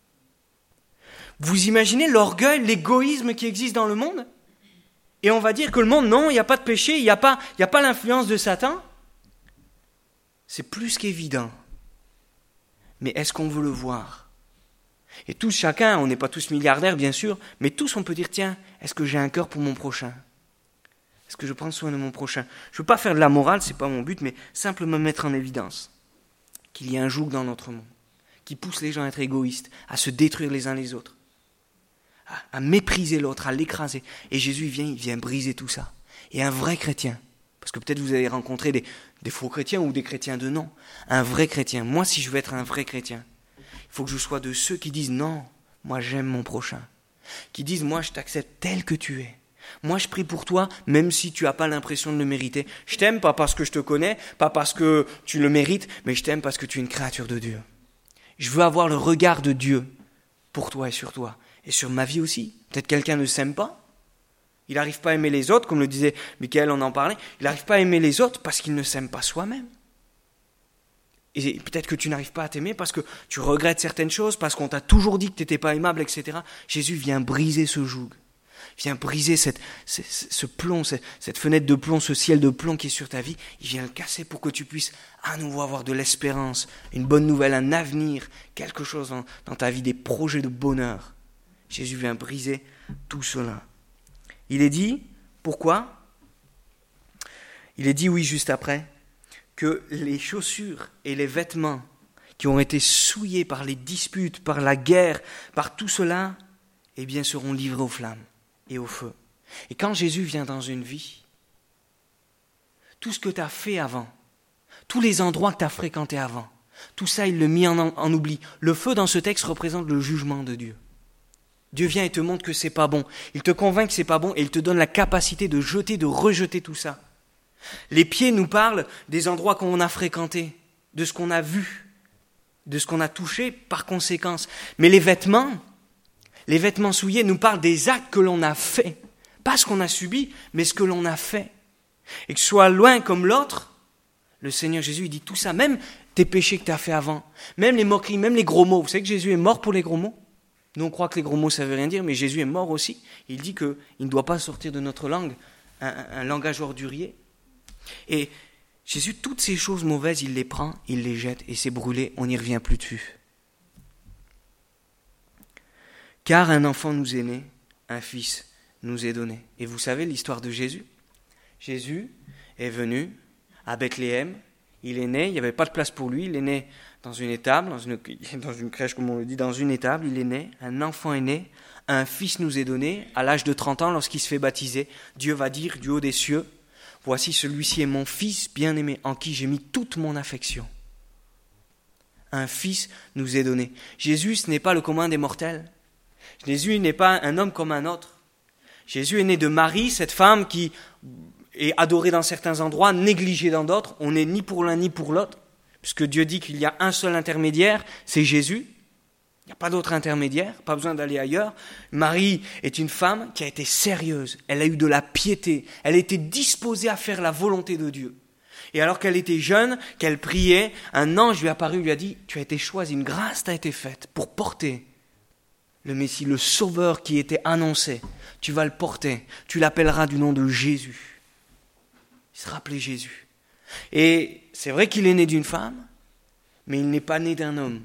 Vous imaginez l'orgueil, l'égoïsme qui existe dans le monde ? Et on va dire que le monde, non, il n'y a pas de péché, il n'y a pas, il n'y a pas l'influence de Satan. C'est plus qu'évident. Mais est-ce qu'on veut le voir? Et tous, chacun, on n'est pas tous milliardaires, bien sûr, mais tous, on peut dire, tiens, est-ce que j'ai un cœur pour mon prochain? Est-ce que je prends soin de mon prochain? Je ne veux pas faire de la morale, ce n'est pas mon but, mais simplement mettre en évidence qu'il y a un joug dans notre monde qui pousse les gens à être égoïstes, à se détruire les uns les autres, à mépriser l'autre, à l'écraser. Et Jésus, il vient, il vient briser tout ça. Et un vrai chrétien, parce que peut-être vous avez rencontré des, des faux chrétiens ou des chrétiens de non, un vrai chrétien, moi si je veux être un vrai chrétien, il faut que je sois de ceux qui disent non, moi j'aime mon prochain, qui disent moi je t'accepte tel que tu es, moi je prie pour toi même si tu n'as pas l'impression de le mériter, je t'aime pas parce que je te connais, pas parce que tu le mérites, mais je t'aime parce que tu es une créature de Dieu. Je veux avoir le regard de Dieu pour toi et sur toi. Et sur ma vie aussi. Peut-être quelqu'un ne s'aime pas. Il n'arrive pas à aimer les autres, comme le disait Michael, on en parlait. Il n'arrive pas à aimer les autres parce qu'il ne s'aime pas soi-même. Et peut-être que tu n'arrives pas à t'aimer parce que tu regrettes certaines choses, parce qu'on t'a toujours dit que tu n'étais pas aimable, et cetera. Jésus vient briser ce joug. vient briser cette, ce, ce plomb, cette, cette fenêtre de plomb, ce ciel de plomb qui est sur ta vie. Il vient le casser pour que tu puisses à nouveau avoir de l'espérance, une bonne nouvelle, un avenir, quelque chose dans, dans ta vie, des projets de bonheur. Jésus vient briser tout cela. Il est dit, pourquoi ? Il est dit, oui, juste après, que les chaussures et les vêtements qui ont été souillés par les disputes, par la guerre, par tout cela, eh bien, seront livrés aux flammes et au feu. Et quand Jésus vient dans une vie, tout ce que tu as fait avant, tous les endroits que tu as fréquentés avant, tout ça, il le mit en, en oubli. Le feu dans ce texte représente le jugement de Dieu. Dieu vient et te montre que c'est pas bon. Il te convainc que c'est pas bon et il te donne la capacité de jeter, de rejeter tout ça. Les pieds nous parlent des endroits qu'on a fréquentés, de ce qu'on a vu, de ce qu'on a touché par conséquence. Mais les vêtements, les vêtements souillés nous parlent des actes que l'on a faits. Pas ce qu'on a subi, mais ce que l'on a fait. Et que ce soit loin comme l'autre, le Seigneur Jésus, il dit tout ça, même tes péchés que tu as fait avant, même les moqueries, même les gros mots. Vous savez que Jésus est mort pour les gros mots ? Nous, on croit que les gros mots, ça ne veut rien dire, mais Jésus est mort aussi. Il dit qu'il ne doit pas sortir de notre langue un, un, un langage ordurier. Et Jésus, toutes ces choses mauvaises, il les prend, il les jette, et c'est brûlé, on n'y revient plus dessus. Car un enfant nous est né, un fils nous est donné. Et vous savez l'histoire de Jésus ? Jésus est venu à Bethléem, il est né, il n'y avait pas de place pour lui, il est né dans une étable, dans une, dans une crèche comme on le dit, dans une étable, il est né, un enfant est né, un fils nous est donné, à l'âge de trente ans, lorsqu'il se fait baptiser, Dieu va dire du haut des cieux, voici celui-ci est mon fils bien-aimé, en qui j'ai mis toute mon affection. Un fils nous est donné. Jésus, ce n'est pas le commun des mortels. Jésus n'est pas un homme comme un autre. Jésus est né de Marie, cette femme qui est adorée dans certains endroits, négligée dans d'autres. On n'est ni pour l'un ni pour l'autre, puisque Dieu dit qu'il y a un seul intermédiaire, c'est Jésus. Il n'y a pas d'autre intermédiaire, pas besoin d'aller ailleurs. Marie est une femme qui a été sérieuse, elle a eu de la piété, elle était disposée à faire la volonté de Dieu. Et alors qu'elle était jeune, qu'elle priait, un ange lui est apparu, lui a dit « Tu as été choisie, une grâce t'a été faite pour porter le Messie, le Sauveur qui était annoncé. Tu vas le porter, tu l'appelleras du nom de Jésus. » Il se rappelait Jésus. Et c'est vrai qu'il est né d'une femme, mais il n'est pas né d'un homme.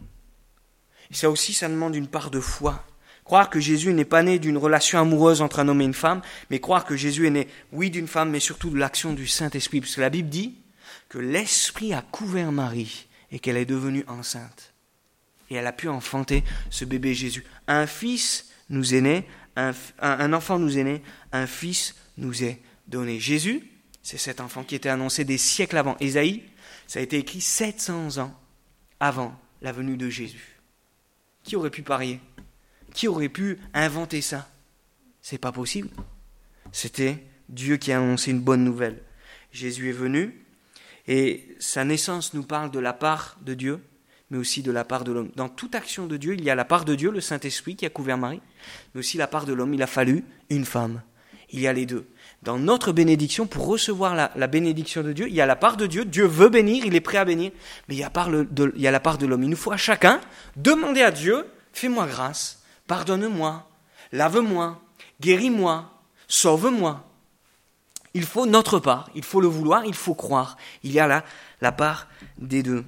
Et ça aussi, ça demande une part de foi. Croire que Jésus n'est pas né d'une relation amoureuse entre un homme et une femme, mais croire que Jésus est né, oui, d'une femme, mais surtout de l'action du Saint-Esprit. Parce que la Bible dit que l'Esprit a couvert Marie et qu'elle est devenue enceinte. Et elle a pu enfanter ce bébé Jésus. Un fils nous est né, un, un enfant nous est né, un fils nous est donné. Jésus, c'est cet enfant qui était annoncé des siècles avant. Ésaïe, ça a été écrit sept cents ans avant la venue de Jésus. Qui aurait pu parier ? Qui aurait pu inventer ça ? C'est pas possible. C'était Dieu qui a annoncé une bonne nouvelle. Jésus est venu et sa naissance nous parle de la part de Dieu, mais aussi de la part de l'homme. Dans toute action de Dieu, il y a la part de Dieu, le Saint-Esprit qui a couvert Marie, mais aussi la part de l'homme. Il a fallu une femme. Il y a les deux. Dans notre bénédiction, pour recevoir la, la bénédiction de Dieu, il y a la part de Dieu. Dieu veut bénir, il est prêt à bénir, mais il y a, part le, de, il y a la part de l'homme. Il nous faut à chacun demander à Dieu, fais-moi grâce, pardonne-moi, lave-moi, guéris-moi, sauve-moi. Il faut notre part, il faut le vouloir, il faut croire. Il y a la, la part des deux.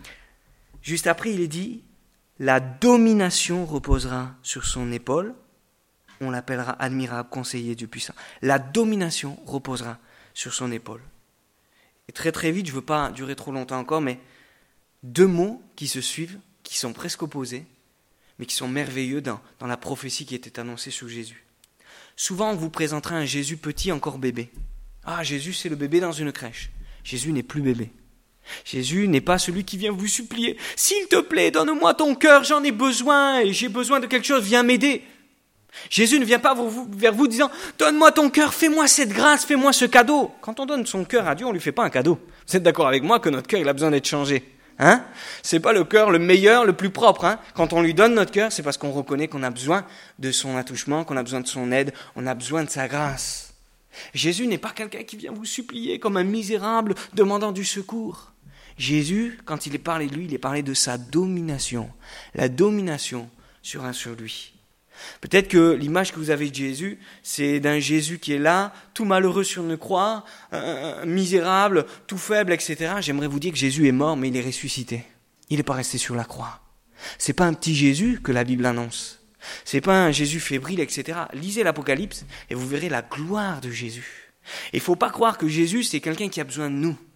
Juste après, il est dit, la domination reposera sur son épaule. On l'appellera admirable, conseiller, Dieu puissant. La domination reposera sur son épaule. Et très très vite, je ne veux pas durer trop longtemps encore, mais deux mots qui se suivent, qui sont presque opposés, mais qui sont merveilleux dans, dans la prophétie qui était annoncée sur Jésus. Souvent, on vous présentera un Jésus petit, encore bébé. Ah, Jésus, c'est le bébé dans une crèche. Jésus n'est plus bébé. Jésus n'est pas celui qui vient vous supplier. « S'il te plaît, donne-moi ton cœur, j'en ai besoin, et j'ai besoin de quelque chose, viens m'aider. » Jésus ne vient pas vers vous disant « Donne-moi ton cœur, fais-moi cette grâce, fais-moi ce cadeau. » Quand on donne son cœur à Dieu, on ne lui fait pas un cadeau. Vous êtes d'accord avec moi que notre cœur, il a besoin d'être changé, hein ? C'est pas le cœur le meilleur, le plus propre, hein ? Quand on lui donne notre cœur, c'est parce qu'on reconnaît qu'on a besoin de son attouchement, qu'on a besoin de son aide, on a besoin de sa grâce. Jésus n'est pas quelqu'un qui vient vous supplier comme un misérable demandant du secours. Jésus, quand il est parlé de lui, il est parlé de sa domination. La domination sur un sur lui. Peut-être que l'image que vous avez de Jésus, c'est d'un Jésus qui est là, tout malheureux sur une croix, euh, misérable, tout faible, et cetera. J'aimerais vous dire que Jésus est mort, mais il est ressuscité. Il n'est pas resté sur la croix. C'est pas un petit Jésus que la Bible annonce. C'est pas un Jésus fébrile, et cetera. Lisez l'Apocalypse et vous verrez la gloire de Jésus. Il ne faut pas croire que Jésus, c'est quelqu'un qui a besoin de nous.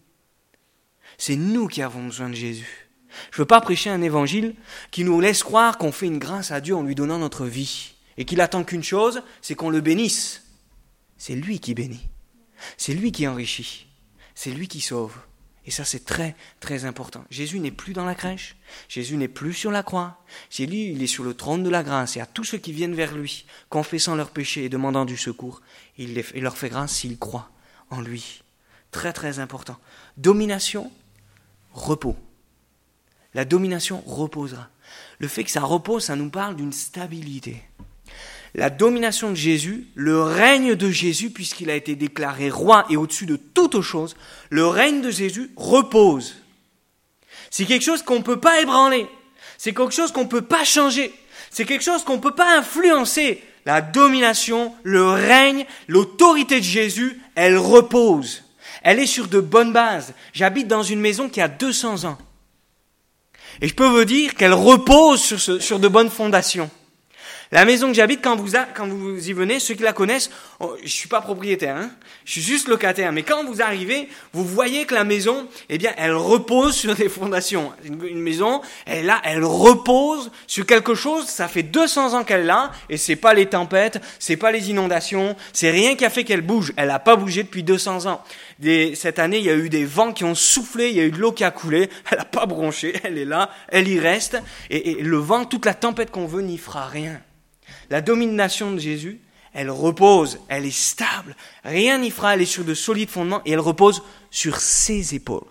C'est nous qui avons besoin de Jésus. Je ne veux pas prêcher un évangile qui nous laisse croire qu'on fait une grâce à Dieu en lui donnant notre vie et qu'il attend qu'une chose, c'est qu'on le bénisse. C'est lui qui bénit. C'est lui qui enrichit. C'est lui qui sauve. Et ça, c'est très, très important. Jésus n'est plus dans la crèche. Jésus n'est plus sur la croix. C'est lui, il est sur le trône de la grâce. Et à tous ceux qui viennent vers lui, confessant leurs péchés et demandant du secours, il, les, il leur fait grâce s'ils croient en lui. Très, très important. Domination, repos. La domination reposera. Le fait que ça repose, ça nous parle d'une stabilité. La domination de Jésus, le règne de Jésus, puisqu'il a été déclaré roi et au-dessus de toute chose, le règne de Jésus repose. C'est quelque chose qu'on ne peut pas ébranler. C'est quelque chose qu'on ne peut pas changer. C'est quelque chose qu'on ne peut pas influencer. La domination, le règne, l'autorité de Jésus, elle repose. Elle est sur de bonnes bases. J'habite dans une maison qui a deux cents ans. Et je peux vous dire qu'elle repose sur, ce, sur de bonnes fondations. La maison que j'habite, quand vous, a, quand vous y venez, ceux qui la connaissent, oh, je suis pas propriétaire, hein, je suis juste locataire. Mais quand vous arrivez, vous voyez que la maison, eh bien, elle repose sur des fondations. Une, une maison, elle là, elle repose sur quelque chose. Ça fait deux cents ans qu'elle est là, et c'est pas les tempêtes, c'est pas les inondations, c'est rien qui a fait qu'elle bouge. Elle a pas bougé depuis deux cents ans. Des, cette année, il y a eu des vents qui ont soufflé, il y a eu de l'eau qui a coulé. Elle a pas bronché, elle est là, elle y reste. Et, et le vent, toute la tempête qu'on veut, n'y fera rien. La domination de Jésus, elle repose, elle est stable. Rien n'y fera, elle est sur de solides fondements et elle repose sur ses épaules.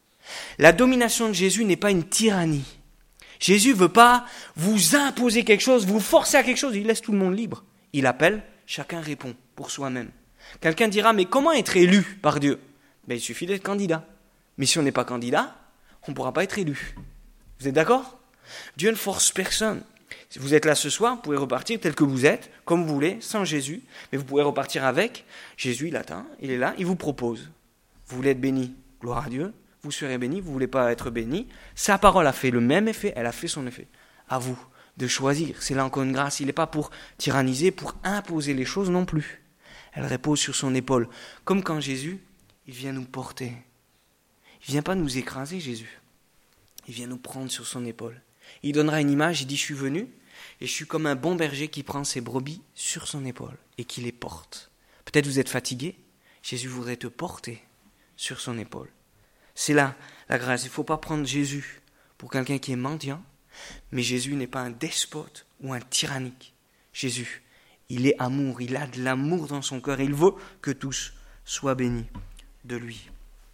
La domination de Jésus n'est pas une tyrannie. Jésus ne veut pas vous imposer quelque chose, vous forcer à quelque chose, il laisse tout le monde libre. Il appelle, chacun répond pour soi-même. Quelqu'un dira, mais comment être élu par Dieu ? Ben, il suffit d'être candidat. Mais si on n'est pas candidat, on ne pourra pas être élu. Vous êtes d'accord ? Dieu ne force personne. Si vous êtes là ce soir, vous pouvez repartir tel que vous êtes, comme vous voulez, sans Jésus, mais vous pouvez repartir avec. Jésus, il attend, il est là, il vous propose. Vous voulez être béni, gloire à Dieu, vous serez béni, vous ne voulez pas être béni. Sa parole a fait le même effet, elle a fait son effet. À vous de choisir, c'est là encore une grâce, il n'est pas pour tyranniser, pour imposer les choses non plus. Elle repose sur son épaule, comme quand Jésus, il vient nous porter. Il ne vient pas nous écraser, Jésus. Il vient nous prendre sur son épaule. Il donnera une image, il dit, je suis venu et je suis comme un bon berger qui prend ses brebis sur son épaule et qui les porte. Peut-être vous êtes fatigué, Jésus voudrait te porter sur son épaule. C'est là la grâce, il ne faut pas prendre Jésus pour quelqu'un qui est mendiant, mais Jésus n'est pas un despote ou un tyrannique. Jésus, il est amour, il a de l'amour dans son cœur et il veut que tous soient bénis de lui.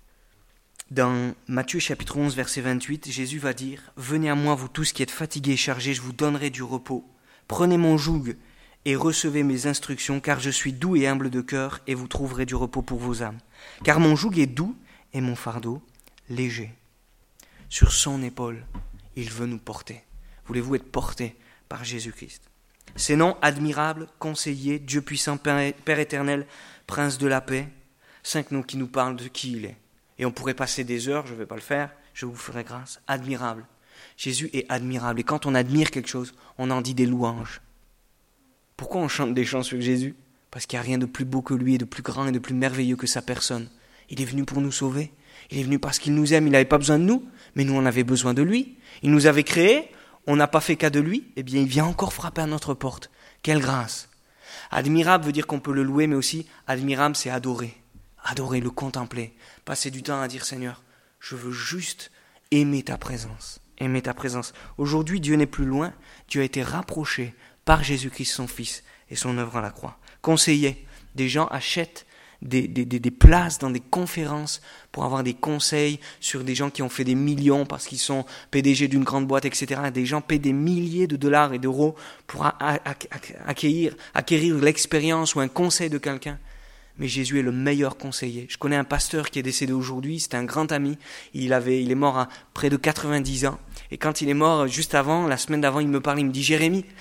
Dans Matthieu chapitre onze, verset vingt-huit, Jésus va dire « Venez à moi, vous tous qui êtes fatigués et chargés, je vous donnerai du repos. Prenez mon joug et recevez mes instructions, car je suis doux et humble de cœur, et vous trouverez du repos pour vos âmes. Car mon joug est doux et mon fardeau léger. » Sur son épaule, il veut nous porter. Voulez-vous être porté par Jésus-Christ ? Ces noms admirables, conseiller, Dieu puissant, Père, Père éternel, Prince de la paix, cinq noms qui nous parlent de qui il est. Et on pourrait passer des heures, je ne vais pas le faire, je vous ferai grâce. Admirable. Jésus est admirable. Et quand on admire quelque chose, on en dit des louanges. Pourquoi on chante des chants sur Jésus ? Parce qu'il n'y a rien de plus beau que lui, et de plus grand et de plus merveilleux que sa personne. Il est venu pour nous sauver. Il est venu parce qu'il nous aime. Il n'avait pas besoin de nous, mais nous on avait besoin de lui. Il nous avait créés, on n'a pas fait cas de lui. Eh bien, il vient encore frapper à notre porte. Quelle grâce ! Admirable veut dire qu'on peut le louer, mais aussi admirable, c'est adorer. Adorer, le contempler, passer du temps à dire « Seigneur, je veux juste aimer ta présence, aimer ta présence. » Aujourd'hui, Dieu n'est plus loin, Dieu a été rapproché par Jésus-Christ, son Fils, et son œuvre à la croix. Conseiller, des gens achètent des, des, des, des places dans des conférences pour avoir des conseils sur des gens qui ont fait des millions parce qu'ils sont P D G d'une grande boîte, et cetera. Des gens paient des milliers de dollars et d'euros pour a, a, a, acquérir, acquérir l'expérience ou un conseil de quelqu'un. Mais Jésus est le meilleur conseiller. Je connais un pasteur qui est décédé aujourd'hui, c'était un grand ami. Il avait, il est mort à près de quatre-vingt-dix ans. Et quand il est mort, juste avant, la semaine d'avant, il me parle, il me dit « Jérémie,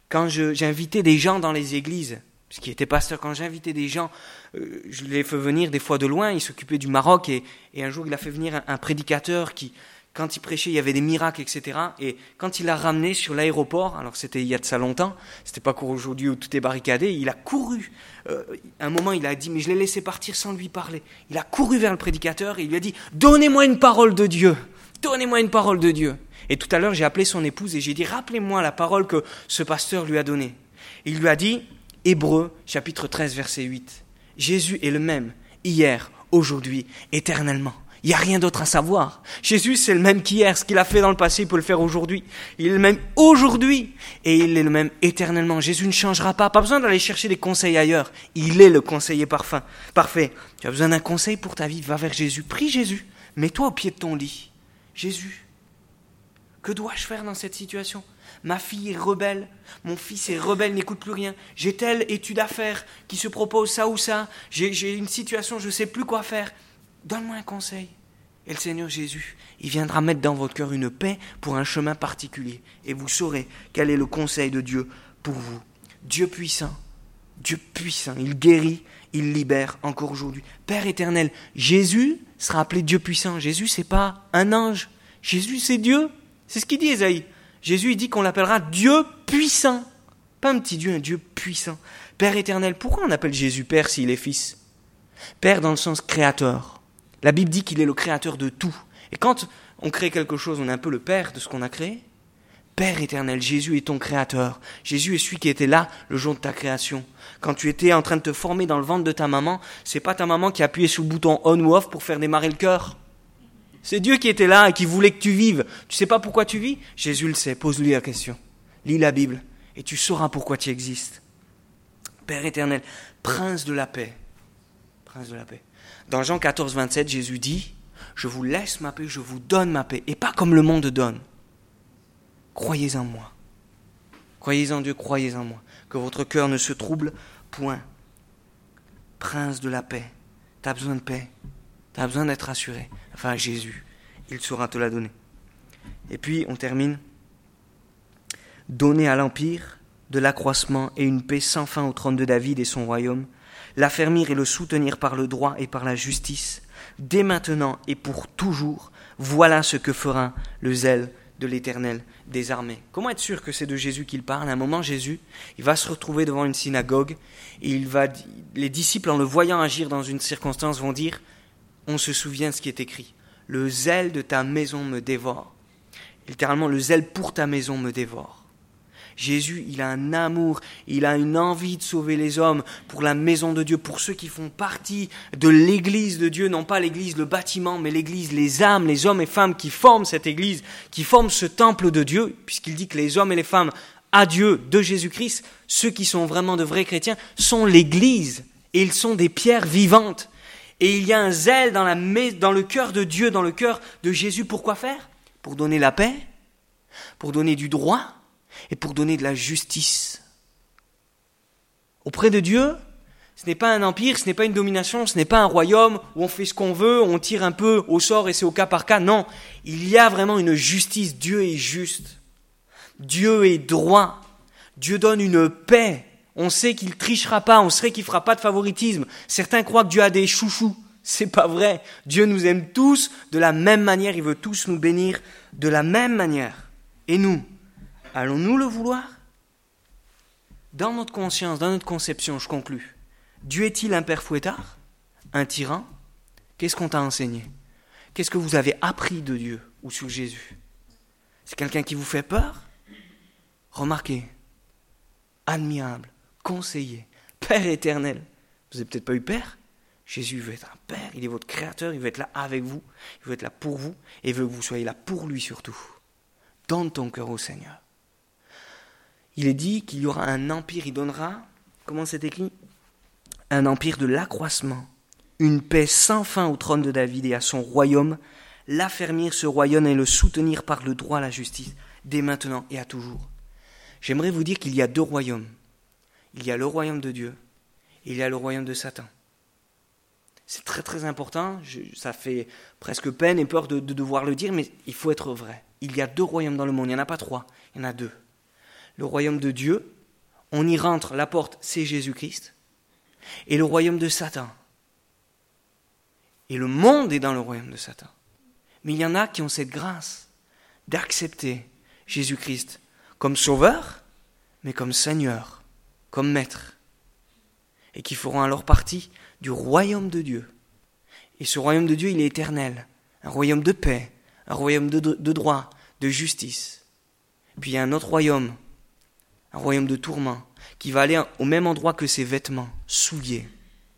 Quand je, j'invitais des gens dans les églises, puisqu'il était pasteur, quand j'invitais des gens, euh, je les fais venir des fois de loin, il s'occupait du Maroc, et, et un jour il a fait venir un, un prédicateur qui, quand il prêchait, il y avait des miracles, et cetera. Et quand il l'a ramené sur l'aéroport, alors c'était il y a de ça longtemps, c'était pas comme aujourd'hui où tout est barricadé, il a couru. Euh, un moment, il a dit, mais je l'ai laissé partir sans lui parler. Il a couru vers le prédicateur et il lui a dit, donnez-moi une parole de Dieu, donnez-moi une parole de Dieu. Et tout à l'heure, j'ai appelé son épouse et j'ai dit, rappelez-moi la parole que ce pasteur lui a donnée. Et il lui a dit, Hébreux, chapitre treize, verset huit. Jésus est le même, hier, aujourd'hui, éternellement. Il n'y a rien d'autre à savoir. Jésus, c'est le même qu'hier. Ce qu'il a fait dans le passé, il peut le faire aujourd'hui. Il est le même aujourd'hui et il est le même éternellement. Jésus ne changera pas. Pas besoin d'aller chercher des conseils ailleurs. Il est le conseiller parfait. Parfait. Tu as besoin d'un conseil pour ta vie, va vers Jésus. Prie Jésus. Mets-toi au pied de ton lit. Jésus, que dois-je faire dans cette situation ? Ma fille est rebelle, mon fils est rebelle, n'écoute plus rien. J'ai telle étude à faire qui se propose ça ou ça. J'ai, j'ai une situation, je ne sais plus quoi faire. Donne-moi un conseil. Et le Seigneur Jésus, il viendra mettre dans votre cœur une paix pour un chemin particulier. Et vous saurez quel est le conseil de Dieu pour vous. Dieu puissant, Dieu puissant, il guérit, il libère encore aujourd'hui. Père éternel, Jésus sera appelé Dieu puissant. Jésus, c'est pas un ange. Jésus, c'est Dieu. C'est ce qu'il dit, Ésaïe. Jésus, il dit qu'on l'appellera Dieu puissant. Pas un petit Dieu, un Dieu puissant. Père éternel, pourquoi on appelle Jésus Père s'il est Fils ? Père dans le sens créateur. La Bible dit qu'il est le créateur de tout. Et quand on crée quelque chose, on est un peu le père de ce qu'on a créé. Père éternel, Jésus est ton créateur. Jésus est celui qui était là le jour de ta création. Quand tu étais en train de te former dans le ventre de ta maman, c'est pas ta maman qui a appuyé sur le bouton on ou off pour faire démarrer le cœur. C'est Dieu qui était là et qui voulait que tu vives. Tu sais pas pourquoi tu vis ? Jésus le sait, pose-lui la question. Lis la Bible et tu sauras pourquoi tu existes. Père éternel, prince de la paix. Prince de la paix. Dans Jean quatorze, vingt-sept, Jésus dit, « Je vous laisse ma paix, je vous donne ma paix, et pas comme le monde donne. Croyez en moi. Croyez en Dieu, croyez en moi. Que votre cœur ne se trouble point. Prince de la paix. Tu as besoin de paix. Tu as besoin d'être rassuré. Enfin, Jésus, il saura te la donner. » Et puis, on termine. « Donner à l'Empire de l'accroissement et une paix sans fin au trône de David et son royaume, l'affermir et le soutenir par le droit et par la justice, dès maintenant et pour toujours, voilà ce que fera le zèle de l'Éternel des armées. » Comment être sûr que c'est de Jésus qu'il parle ? À un moment, Jésus, il va se retrouver devant une synagogue, et il va, les disciples, en le voyant agir dans une circonstance, vont dire, on se souvient de ce qui est écrit, le zèle de ta maison me dévore. Littéralement, le zèle pour ta maison me dévore. Jésus, il a un amour, il a une envie de sauver les hommes pour la maison de Dieu, pour ceux qui font partie de l'église de Dieu, non pas l'église, le bâtiment, mais l'église, les âmes, les hommes et femmes qui forment cette église, qui forment ce temple de Dieu, puisqu'il dit que les hommes et les femmes à Dieu de Jésus-Christ, ceux qui sont vraiment de vrais chrétiens, sont l'église, et ils sont des pierres vivantes. Et il y a un zèle dans, la, dans le cœur de Dieu, dans le cœur de Jésus, pour quoi faire ? Pour donner la paix, pour donner du droit, et pour donner de la justice. Auprès de Dieu, ce n'est pas un empire, ce n'est pas une domination, ce n'est pas un royaume où on fait ce qu'on veut, on tire un peu au sort et c'est au cas par cas. Non, il y a vraiment une justice. Dieu est juste. Dieu est droit. Dieu donne une paix. On sait qu'il ne trichera pas, on sait qu'il ne fera pas de favoritisme. Certains croient que Dieu a des chouchous. C'est pas vrai. Dieu nous aime tous de la même manière. Il veut tous nous bénir de la même manière. Et nous, allons-nous le vouloir ? Dans notre conscience, dans notre conception, je conclus. Dieu est-il un père fouettard ? Un tyran ? Qu'est-ce qu'on t'a enseigné ? Qu'est-ce que vous avez appris de Dieu ou sur Jésus ? C'est quelqu'un qui vous fait peur ? Remarquez, admirable, conseiller, Père éternel. Vous n'avez peut-être pas eu père ? Jésus veut être un père, il est votre créateur, il veut être là avec vous, il veut être là pour vous, et il veut que vous soyez là pour lui surtout. Donne ton cœur au Seigneur. Il est dit qu'il y aura un empire, il donnera, comment c'est écrit ? Un empire de l'accroissement, une paix sans fin au trône de David et à son royaume, l'affermir ce royaume et le soutenir par le droit à la justice, dès maintenant et à toujours. J'aimerais vous dire qu'il y a deux royaumes. Il y a le royaume de Dieu et il y a le royaume de Satan. C'est très très important, je, ça fait presque peine et peur de, de devoir le dire, mais il faut être vrai. Il y a deux royaumes dans le monde, il n'y en a pas trois, il y en a deux. Le royaume de Dieu On y rentre, la porte, c'est Jésus-Christ. Et le royaume de Satan. Et le monde est dans le royaume de Satan. Mais il y en a qui ont cette grâce d'accepter Jésus-Christ comme sauveur, mais comme Seigneur, comme Maître. Et qui feront alors partie du royaume de Dieu. Et ce royaume de Dieu, il est éternel. Un royaume de paix, un royaume de, de droit, de justice. Puis il y a un autre royaume, un royaume de tourment, qui va aller au même endroit que ses vêtements, souillés,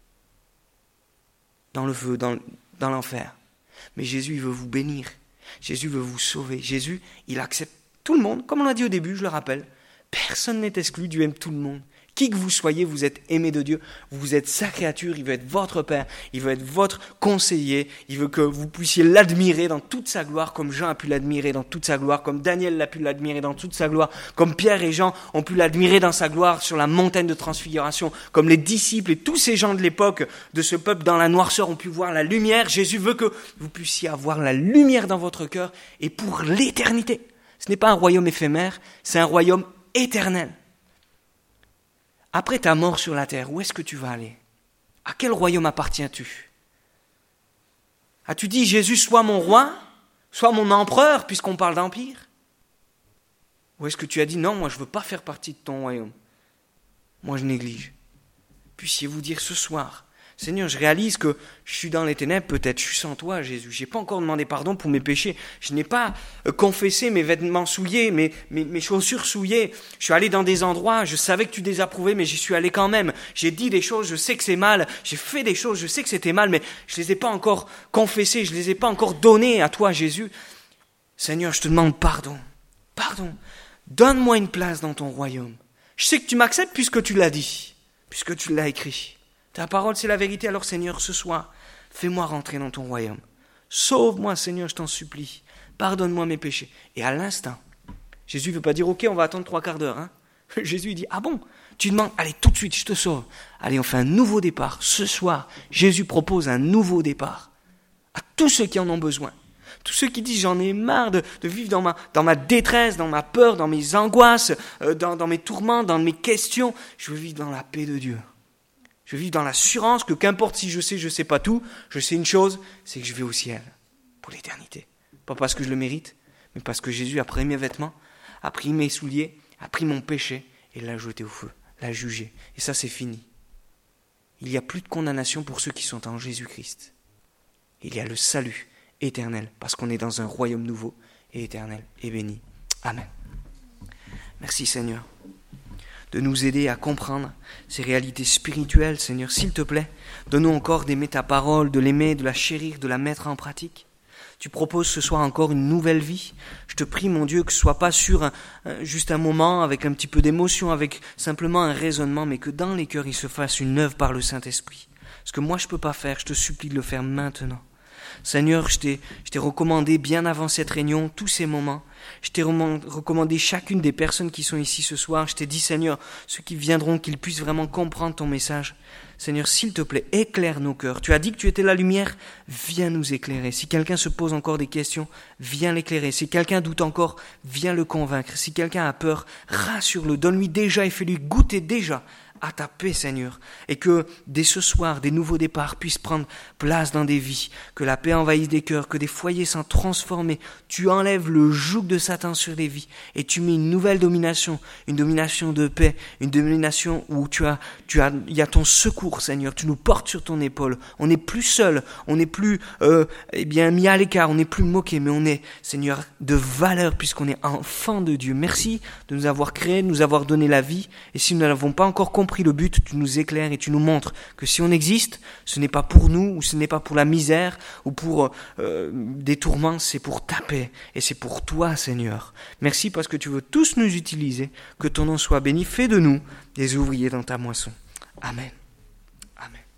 dans le feu, dans, dans l'enfer. Mais Jésus, il veut vous bénir. Jésus veut vous sauver. Jésus, il accepte tout le monde. Comme on l'a dit au début, je le rappelle, personne n'est exclu, Dieu aime tout le monde. Qui que vous soyez, vous êtes aimé de Dieu, vous êtes sa créature, il veut être votre Père, il veut être votre conseiller, il veut que vous puissiez l'admirer dans toute sa gloire, comme Jean a pu l'admirer dans toute sa gloire, comme Daniel l'a pu l'admirer dans toute sa gloire, comme Pierre et Jean ont pu l'admirer dans sa gloire sur la montagne de transfiguration, comme les disciples et tous ces gens de l'époque de ce peuple dans la noirceur ont pu voir la lumière. Jésus veut que vous puissiez avoir la lumière dans votre cœur et pour l'éternité. Ce n'est pas un royaume éphémère, c'est un royaume éternel. Après ta mort sur la terre, où est-ce que tu vas aller? À quel royaume appartiens-tu? As-tu dit, Jésus, sois mon roi, sois mon empereur, puisqu'on parle d'empire? Ou est-ce que tu as dit, non, moi je ne veux pas faire partie de ton royaume? Moi je néglige. Puissiez-vous dire ce soir, Seigneur, je réalise que je suis dans les ténèbres, peut-être je suis sans toi, Jésus. Je n'ai pas encore demandé pardon pour mes péchés. Je n'ai pas confessé mes vêtements souillés, mes, mes, mes chaussures souillées. Je suis allé dans des endroits, je savais que tu désapprouvais, mais j'y suis allé quand même. J'ai dit des choses, je sais que c'est mal. J'ai fait des choses, je sais que c'était mal, mais je ne les ai pas encore confessées, je ne les ai pas encore données à toi, Jésus. Seigneur, je te demande pardon. Pardon. Donne-moi une place dans ton royaume. Je sais que tu m'acceptes puisque tu l'as dit, puisque tu l'as écrit. Ta parole, c'est la vérité. Alors, Seigneur, ce soir, fais-moi rentrer dans ton royaume. Sauve-moi, Seigneur, je t'en supplie. Pardonne-moi mes péchés. Et à l'instant, Jésus ne veut pas dire, ok, on va attendre trois quarts d'heure. Hein. Jésus dit, ah bon? Tu demandes, allez, tout de suite, je te sauve. Allez, on fait un nouveau départ. Ce soir, Jésus propose un nouveau départ à tous ceux qui en ont besoin. Tous ceux qui disent, j'en ai marre de, de vivre dans ma, dans ma détresse, dans ma peur, dans mes angoisses, euh, dans, dans mes tourments, dans mes questions. Je veux vivre dans la paix de Dieu. Je vis dans l'assurance que qu'importe si je sais, je ne sais pas tout, je sais une chose, c'est que je vais au ciel pour l'éternité. Pas parce que je le mérite, mais parce que Jésus a pris mes vêtements, a pris mes souliers, a pris mon péché et l'a jeté au feu, l'a jugé. Et ça, c'est fini. Il n'y a plus de condamnation pour ceux qui sont en Jésus-Christ. Il y a le salut éternel parce qu'on est dans un royaume nouveau et éternel et béni. Amen. Merci Seigneur de nous aider à comprendre ces réalités spirituelles, Seigneur, s'il te plaît. Donne-nous encore d'aimer ta parole, de l'aimer, de la chérir, de la mettre en pratique. Tu proposes ce soir encore une nouvelle vie. Je te prie, mon Dieu, que ce ne soit pas sur un, un, juste un moment, avec un petit peu d'émotion, avec simplement un raisonnement, mais que dans les cœurs, il se fasse une œuvre par le Saint-Esprit. Ce que moi, je ne peux pas faire, je te supplie de le faire maintenant. Seigneur, je t'ai, je t'ai recommandé bien avant cette réunion, tous ces moments. Je t'ai recommandé chacune des personnes qui sont ici ce soir. Je t'ai dit, Seigneur, ceux qui viendront, qu'ils puissent vraiment comprendre ton message. Seigneur, s'il te plaît, éclaire nos cœurs. Tu as dit que tu étais la lumière, viens nous éclairer. Si quelqu'un se pose encore des questions, viens l'éclairer. Si quelqu'un doute encore, viens le convaincre. Si quelqu'un a peur, rassure-le, donne-lui déjà et fais-lui goûter déjà à ta paix, Seigneur, et que dès ce soir, des nouveaux départs puissent prendre place dans des vies, que la paix envahisse des cœurs, que des foyers sont transformés. Tu enlèves le joug de Satan sur les vies et tu mets une nouvelle domination, une domination de paix, une domination où tu as, tu as, il y a ton secours, Seigneur. Tu nous portes sur ton épaule. On n'est plus seul, on n'est plus, euh, eh bien, mis à l'écart, on n'est plus moqué, mais on est, Seigneur, de valeur puisqu'on est enfant de Dieu. Merci de nous avoir créés, de nous avoir donné la vie, et si nous n'avons pas encore compris le but, tu nous éclaires et tu nous montres que si on existe, ce n'est pas pour nous, ou ce n'est pas pour la misère, ou pour euh, des tourments, c'est pour ta paix, et c'est pour toi, Seigneur. Merci parce que tu veux tous nous utiliser, que ton nom soit béni. Fais de nous des ouvriers dans ta moisson. Amen. Amen.